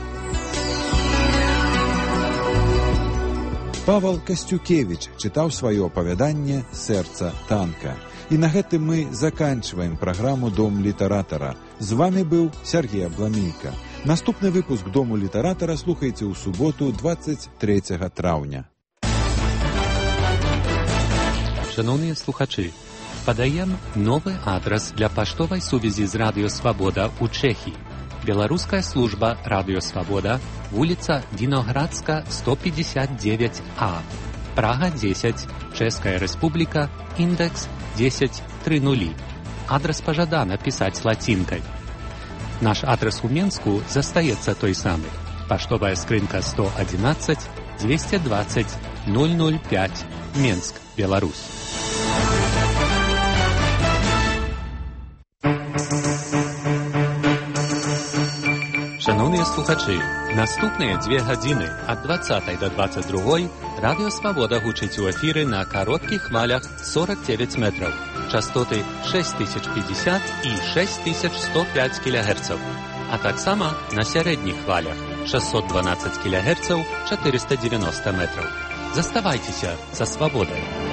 Павел Касцюкевіч чытаў сваё апавяданне «Сэрца танка». І на гэтым мы заканчваем праграму «Дом літаратара». З вами быў Сергей Абламейка. Наступны выпуск Дому літаратара слухайце ў суботу двадцать трэцяга траўня. Шановныя слухачы, падаем новы адрас для паштовай сувязі з Радыё Свабода ў Чэхіі. Беларуская служба Радыё Свабода, вуліца Віноградска, сто пятьдесят девять А, Прага десять, Чэшская Рэспубліка, індекс десять три нули. Адрас пажадана пісаць лацінкай. Наш адрес у Менску застаецца той самы. Паштовая скрынка сто одиннадцать двести двадцать ноль ноль пять, Менск, Беларусь. Шановныя слухачы, наступныя дзве гадзіны ад двадцатай да двадцать другой Радыё Свабода гучыць у эфіры на кароткіх хвалях сорок девять метров, частоты шесть тысяч пятьдесят и шесть тысяч сто пять килогерцев, а таксама на сярэдніх хвалях шестьсот двенадцать килогерцев, четыреста девяносто метров. Заставайтеся са свабодай.